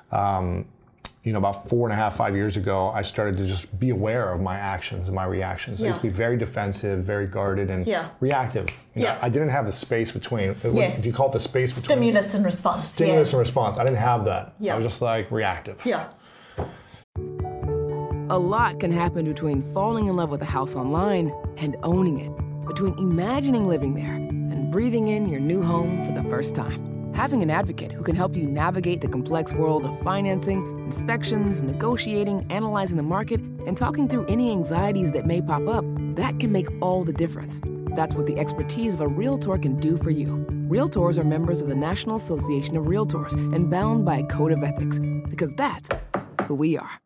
about 4.5, 5 years ago, I started to just be aware of my actions and my reactions. I used to be very defensive, very guarded, and reactive. I didn't have the space between. Do you call it the space between? Stimulus and response. Stimulus and response. I didn't have that. I was just reactive. A lot can happen between falling in love with a house online and owning it, between imagining living there and breathing in your new home for the first time. Having an advocate who can help you navigate the complex world of financing, inspections, negotiating, analyzing the market, and talking through any anxieties that may pop up, that can make all the difference. That's what the expertise of a Realtor can do for you. Realtors are members of the National Association of Realtors and bound by a code of ethics, because that's who we are.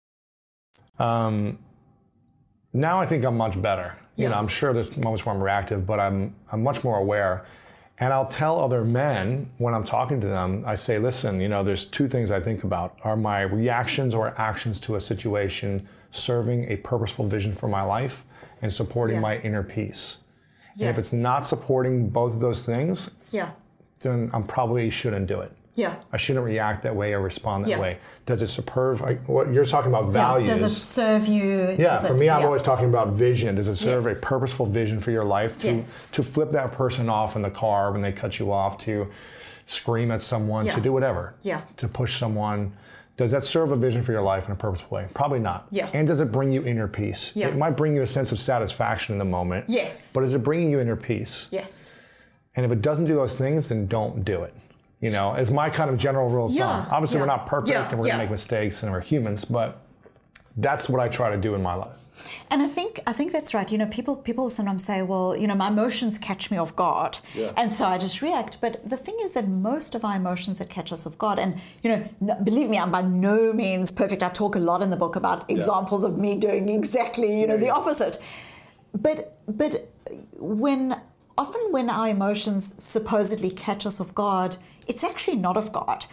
Now I think I'm much better. I'm sure there's moments where I'm reactive, but I'm much more aware. And I'll tell other men when I'm talking to them, I say, listen, there's two things I think about. Are my reactions or actions to a situation serving a purposeful vision for my life and supporting my inner peace? And if it's not supporting both of those things, then I probably shouldn't do it. I shouldn't react that way or respond that way. Does it serve, what you're talking about, values? Does it serve you? For me, I'm always talking about vision. Does it serve a purposeful vision for your life to flip that person off in the car when they cut you off, to scream at someone, to do whatever, to push someone? Does that serve a vision for your life in a purposeful way? Probably not. And does it bring you inner peace? It might bring you a sense of satisfaction in the moment. But is it bringing you inner peace? And if it doesn't do those things, then don't do it. As my kind of general rule of thumb. Obviously, we're not perfect and we're going to make mistakes and we're humans, but that's what I try to do in my life. And I think that's right. People sometimes say, well, my emotions catch me off guard. And so I just react. But the thing is that most of our emotions that catch us off guard, and, believe me, I'm by no means perfect. I talk a lot in the book about examples of me doing exactly, the opposite. But when our emotions supposedly catch us off guard, it's actually not off guard.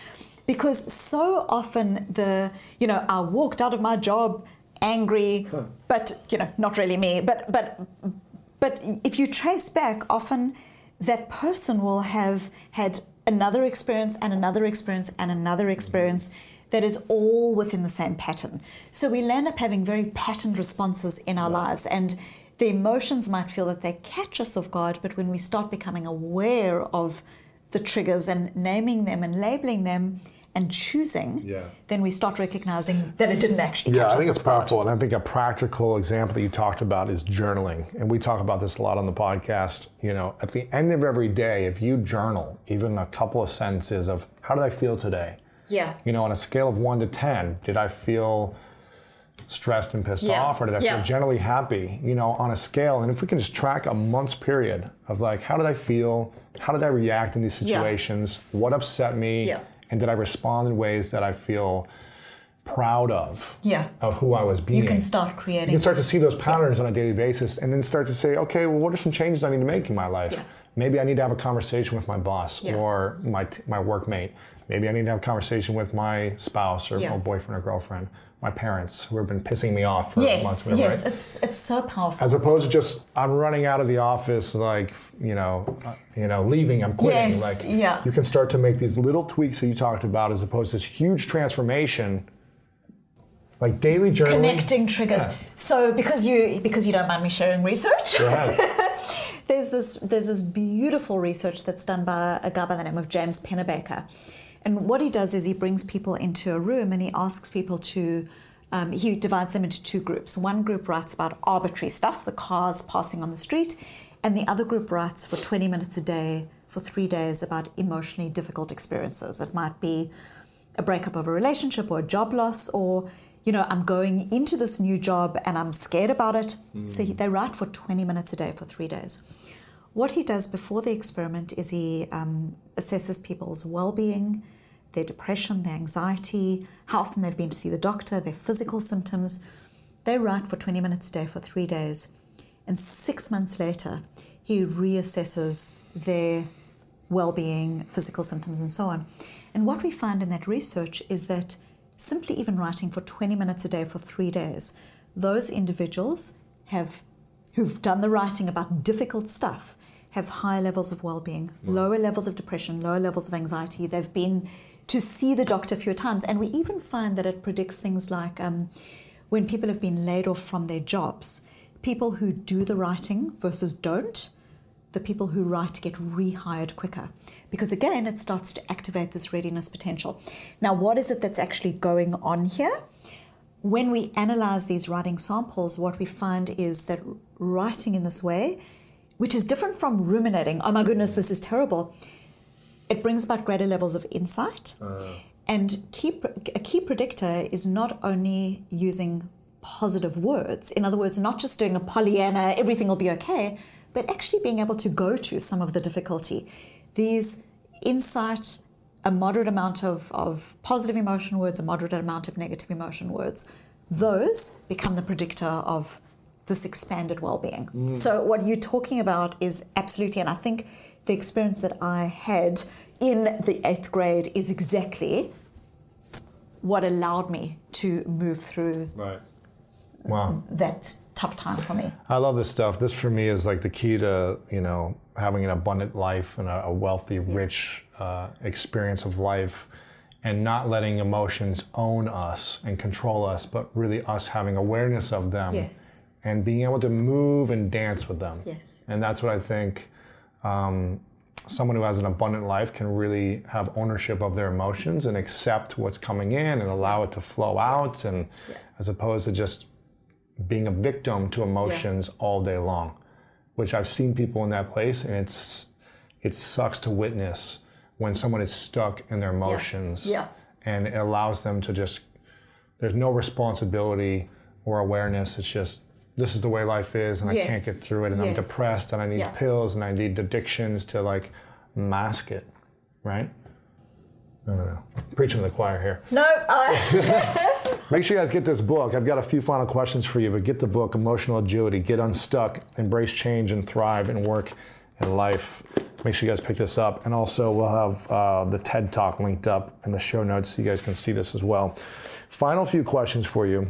Because so often I walked out of my job angry, but not really me. But if you trace back, often that person will have had another experience and another experience and another experience that is all within the same pattern. So we end up having very patterned responses in our lives, and the emotions might feel that they catch us off guard, but when we start becoming aware of the triggers and naming them and labeling them and choosing, then we start recognizing that it didn't actually catch us. I think it's powerful. And I think a practical example that you talked about is journaling. And we talk about this a lot on the podcast. At the end of every day, if you journal even a couple of sentences of how did I feel today? Yeah. On a scale of 1 to 10, did I feel stressed and pissed off, or did I feel generally happy? On a scale. And if we can just track a month's period of like, how did I feel? How did I react in these situations? What upset me? And did I respond in ways that I feel proud of who I was being? You can start creating. You can start to see those patterns on a daily basis, and then start to say, okay, well, what are some changes I need to make in my life? Yeah. Maybe I need to have a conversation with my boss or my workmate. Maybe I need to have a conversation with my spouse or my boyfriend or girlfriend, my parents who have been pissing me off for months. Yes, right? It's so powerful. As opposed to just, I'm running out of the office, leaving, I'm quitting. You can start to make these little tweaks that you talked about, as opposed to this huge transformation, like daily journaling. Connecting triggers. Yeah. So because you don't mind me sharing research, there's this beautiful research that's done by a guy by the name of James Pennebaker. And what he does is he brings people into a room and he asks people to, he divides them into two groups. One group writes about arbitrary stuff, the cars passing on the street, and the other group writes for 20 minutes a day for 3 days about emotionally difficult experiences. It might be a breakup of a relationship or a job loss, or, I'm going into this new job and I'm scared about it. So they write for 20 minutes a day for 3 days. What he does before the experiment is he assesses people's well-being, their depression, their anxiety, how often they've been to see the doctor, their physical symptoms. They write for 20 minutes a day for 3 days. And 6 months later, he reassesses their well-being, physical symptoms, and so on. And what we find in that research is that simply even writing for 20 minutes a day for 3 days, those individuals who've done the writing about difficult stuff have higher levels of well-being, lower levels of depression, lower levels of anxiety. They've been to see the doctor fewer times. And we even find that it predicts things like when people have been laid off from their jobs, people who do the writing versus don't, the people who write get rehired quicker. Because again, it starts to activate this readiness potential. Now, what is it that's actually going on here? When we analyze these writing samples, what we find is that writing in this way, which is different from ruminating, oh my goodness, this is terrible, it brings about greater levels of insight. And a key predictor is not only using positive words, in other words, not just doing a Pollyanna, everything will be okay, but actually being able to go to some of the difficulty. These insight, a moderate amount of positive emotion words, a moderate amount of negative emotion words, those become the predictor of this expanded well-being. So what you're talking about is absolutely, and I think the experience that I had in the 8th grade is exactly what allowed me to move through that tough time for me. I love this stuff. This for me is like the key to, having an abundant life and a wealthy, rich experience of life, and not letting emotions own us and control us, but really us having awareness of them. Yes. And being able to move and dance with them. Yes. And that's what I think someone who has an abundant life can really have ownership of their emotions and accept what's coming in and allow it to flow out, and as opposed to just being a victim to emotions all day long, which I've seen people in that place, and it sucks to witness when someone is stuck in their emotions. And it allows them to just, there's no responsibility or awareness. It's just, this is the way life is, and I can't get through it, and I'm depressed, and I need pills, and I need addictions to mask it, right? I don't know. Preaching to the choir here. No, Make sure you guys get this book. I've got a few final questions for you, but get the book, Emotional Agility, Get Unstuck, Embrace Change, and Thrive and Work in life. Make sure you guys pick this up. And also we'll have the TED Talk linked up in the show notes so you guys can see this as well. Final few questions for you.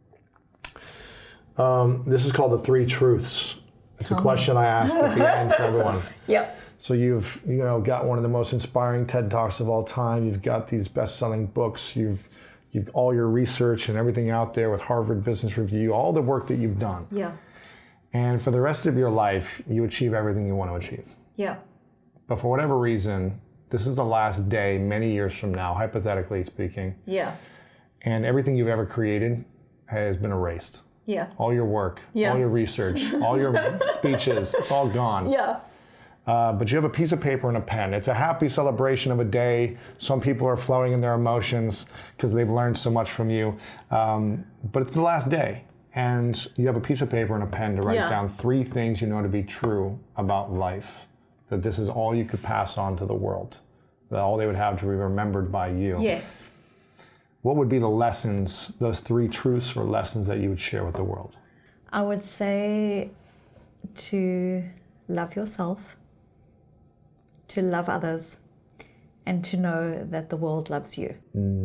This is called the 3 truths. It's a question I ask at the end for everyone. Yep. So you've got one of the most inspiring TED Talks of all time. You've got these best-selling books. You've all your research and everything out there with Harvard Business Review, all the work that you've done. Yeah. And for the rest of your life, you achieve everything you want to achieve. Yeah. But for whatever reason, this is the last day, many years from now, hypothetically speaking. Yeah. And everything you've ever created has been erased. Yeah. All your work, Yeah. all your research, all your speeches, it's all gone. Yeah. But you have a piece of paper and a pen. It's a happy celebration of a day. Some people are flowing in their emotions because they've learned so much from you. But it's the last day. And you have a piece of paper and a pen to write down 3 things you know to be true about life. That this is all you could pass on to the world. That all they would have to be remembered by you. Yes. What would be the lessons, those 3 truths or lessons that you would share with the world? I would say to love yourself, to love others, and to know that the world loves you.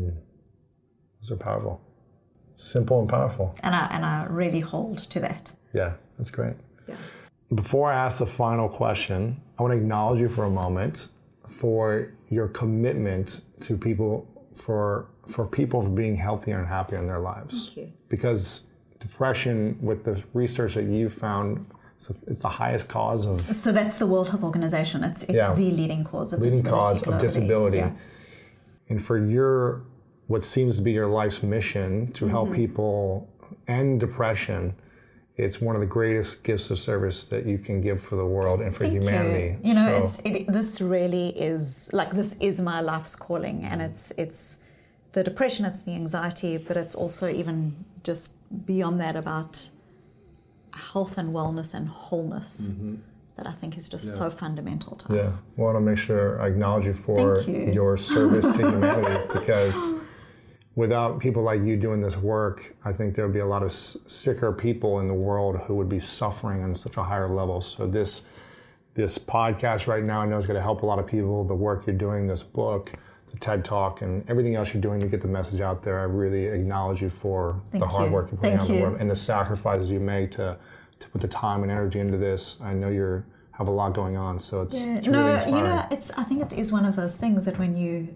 Those are powerful. Simple and powerful. And I really hold to that. Yeah, that's great. Yeah. Before I ask the final question, I want to acknowledge you for a moment for your commitment to people, for people for being healthier and happier in their lives. Thank you. Because depression, with the research that you found, is the highest cause of... So that's the World Health Organization. It's the leading cause of disability. Leading cause of disability. Yeah. And for what seems to be your life's mission to help people end depression, it's one of the greatest gifts of service that you can give for the world and for humanity. You know, this really is, this is my life's calling, and it's the depression, it's the anxiety, but it's also even just beyond that about health and wellness and wholeness that I think is just so fundamental to us. I want to make sure I acknowledge you for your service to humanity, because without people like you doing this work, I think there would be a lot of sicker people in the world who would be suffering on such a higher level. So this podcast right now, I know is going to help a lot of people. The work you're doing, this book, the TED Talk, and everything else you're doing to get the message out there, I really acknowledge you for the hard work you're putting out in the world and the sacrifices you make to put the time and energy into this. I know you have a lot going on, so it's really inspiring. I think it is one of those things that when you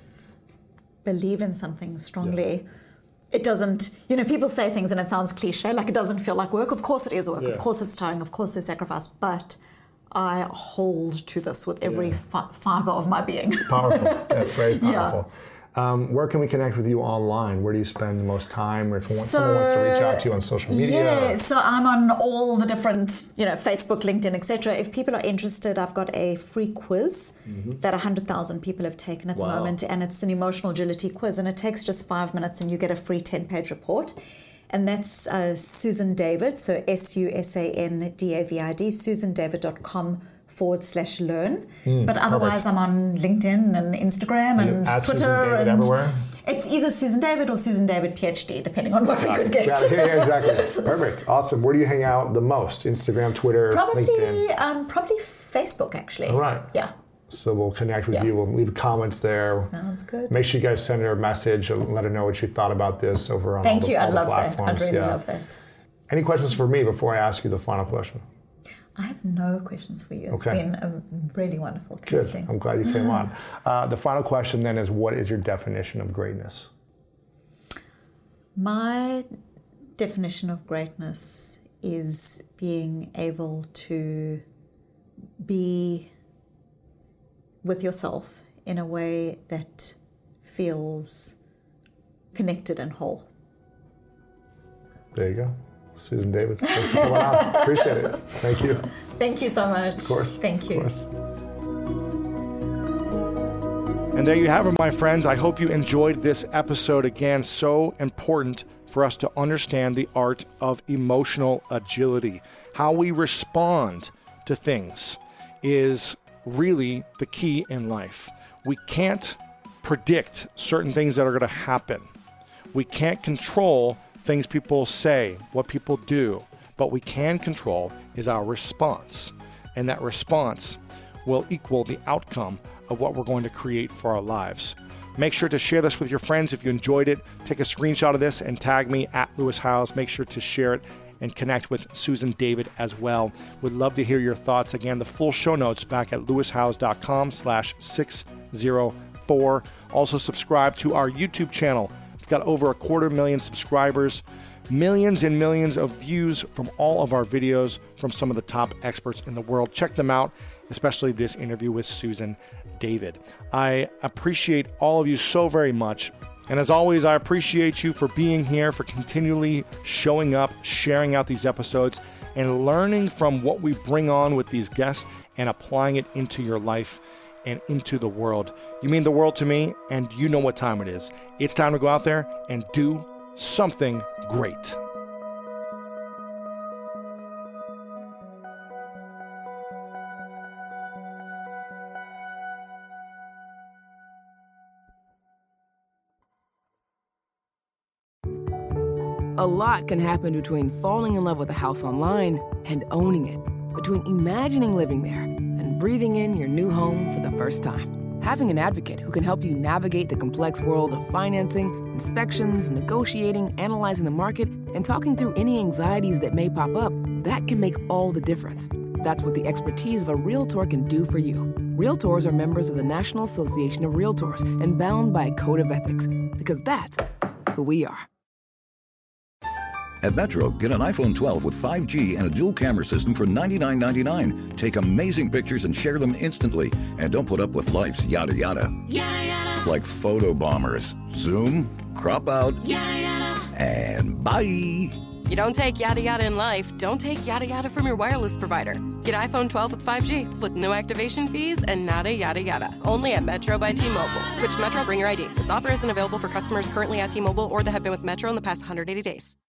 believe in something strongly, it doesn't, people say things and it sounds cliche, like it doesn't feel like work. Of course it is work, of course it's tiring, of course there's sacrifice, but I hold to this with every fiber of my being. It's powerful. That's very powerful. Where can we connect with you online? Where do you spend the most time? Or if someone wants to reach out to you on social media? Yeah, so I'm on all the different, Facebook, LinkedIn, etc. If people are interested, I've got a free quiz that 100,000 people have taken at the moment, and it's an emotional agility quiz, and it takes just 5 minutes, and you get a free 10-page report. And that's Susan David, so SUSANDAVID, susandavid.com/learn. But otherwise, I'm on LinkedIn and Instagram and Twitter. And everywhere? It's either Susan David or Susan David PhD, depending on what we could get. Yeah, exactly. Perfect. Awesome. Where do you hang out the most? Instagram, Twitter, LinkedIn? Probably Facebook, actually. All right. Yeah. So we'll connect with you. We'll leave comments there. Sounds good. Make sure you guys send her a message and let her know what you thought about this over on all the platforms. I'd love that. I'd really love that. Any questions for me before I ask you the final question? I have no questions for you. It's been a really wonderful connecting. Good. I'm glad you came on. The final question then is, what is your definition of greatness? My definition of greatness is being able to be with yourself in a way that feels connected and whole. There you go. Susan David, thanks for coming on. Appreciate it. Thank you. Thank you so much. Of course. Thank you. Of course. And there you have it, my friends. I hope you enjoyed this episode. Again, so important for us to understand the art of emotional agility. How we respond to things is really the key in life. We can't predict certain things that are going to happen. We can't control things people say, what people do, but we can control is our response. and that response will equal the outcome of what we're going to create for our lives. Make sure to share this with your friends if you enjoyed it. Take a screenshot of this and tag me at Lewis Howes. Make sure to share it and connect with Susan David as well. Would love to hear your thoughts. Again, the full show notes back at lewishowes.com/604. Also subscribe to our YouTube channel. We've got over 250,000 subscribers, millions and millions of views from all of our videos from some of the top experts in the world. Check them out, especially this interview with Susan David. I appreciate all of you so very much. And as always, I appreciate you for being here, for continually showing up, sharing out these episodes, and learning from what we bring on with these guests and applying it into your life and into the world. You mean the world to me, and you know what time it is. It's time to go out there and do something great. A lot can happen between falling in love with a house online and owning it, between imagining living there and breathing in your new home for the first time. Having an advocate who can help you navigate the complex world of financing, inspections, negotiating, analyzing the market, and talking through any anxieties that may pop up, that can make all the difference. That's what the expertise of a Realtor can do for you. Realtors are members of the National Association of Realtors and bound by a code of ethics, because that's who we are. At Metro, get an iPhone 12 with 5G and a dual camera system for $99.99. Take amazing pictures and share them instantly. And don't put up with life's yada yada. Yada yada. Like photo bombers. Zoom, crop out, yada yada. And bye. You don't take yada yada in life, don't take yada yada from your wireless provider. Get iPhone 12 with 5G with no activation fees and nada yada yada. Only at Metro by T-Mobile. Switch to Metro, bring your ID. This offer isn't available for customers currently at T-Mobile or that have been with Metro in the past 180 days.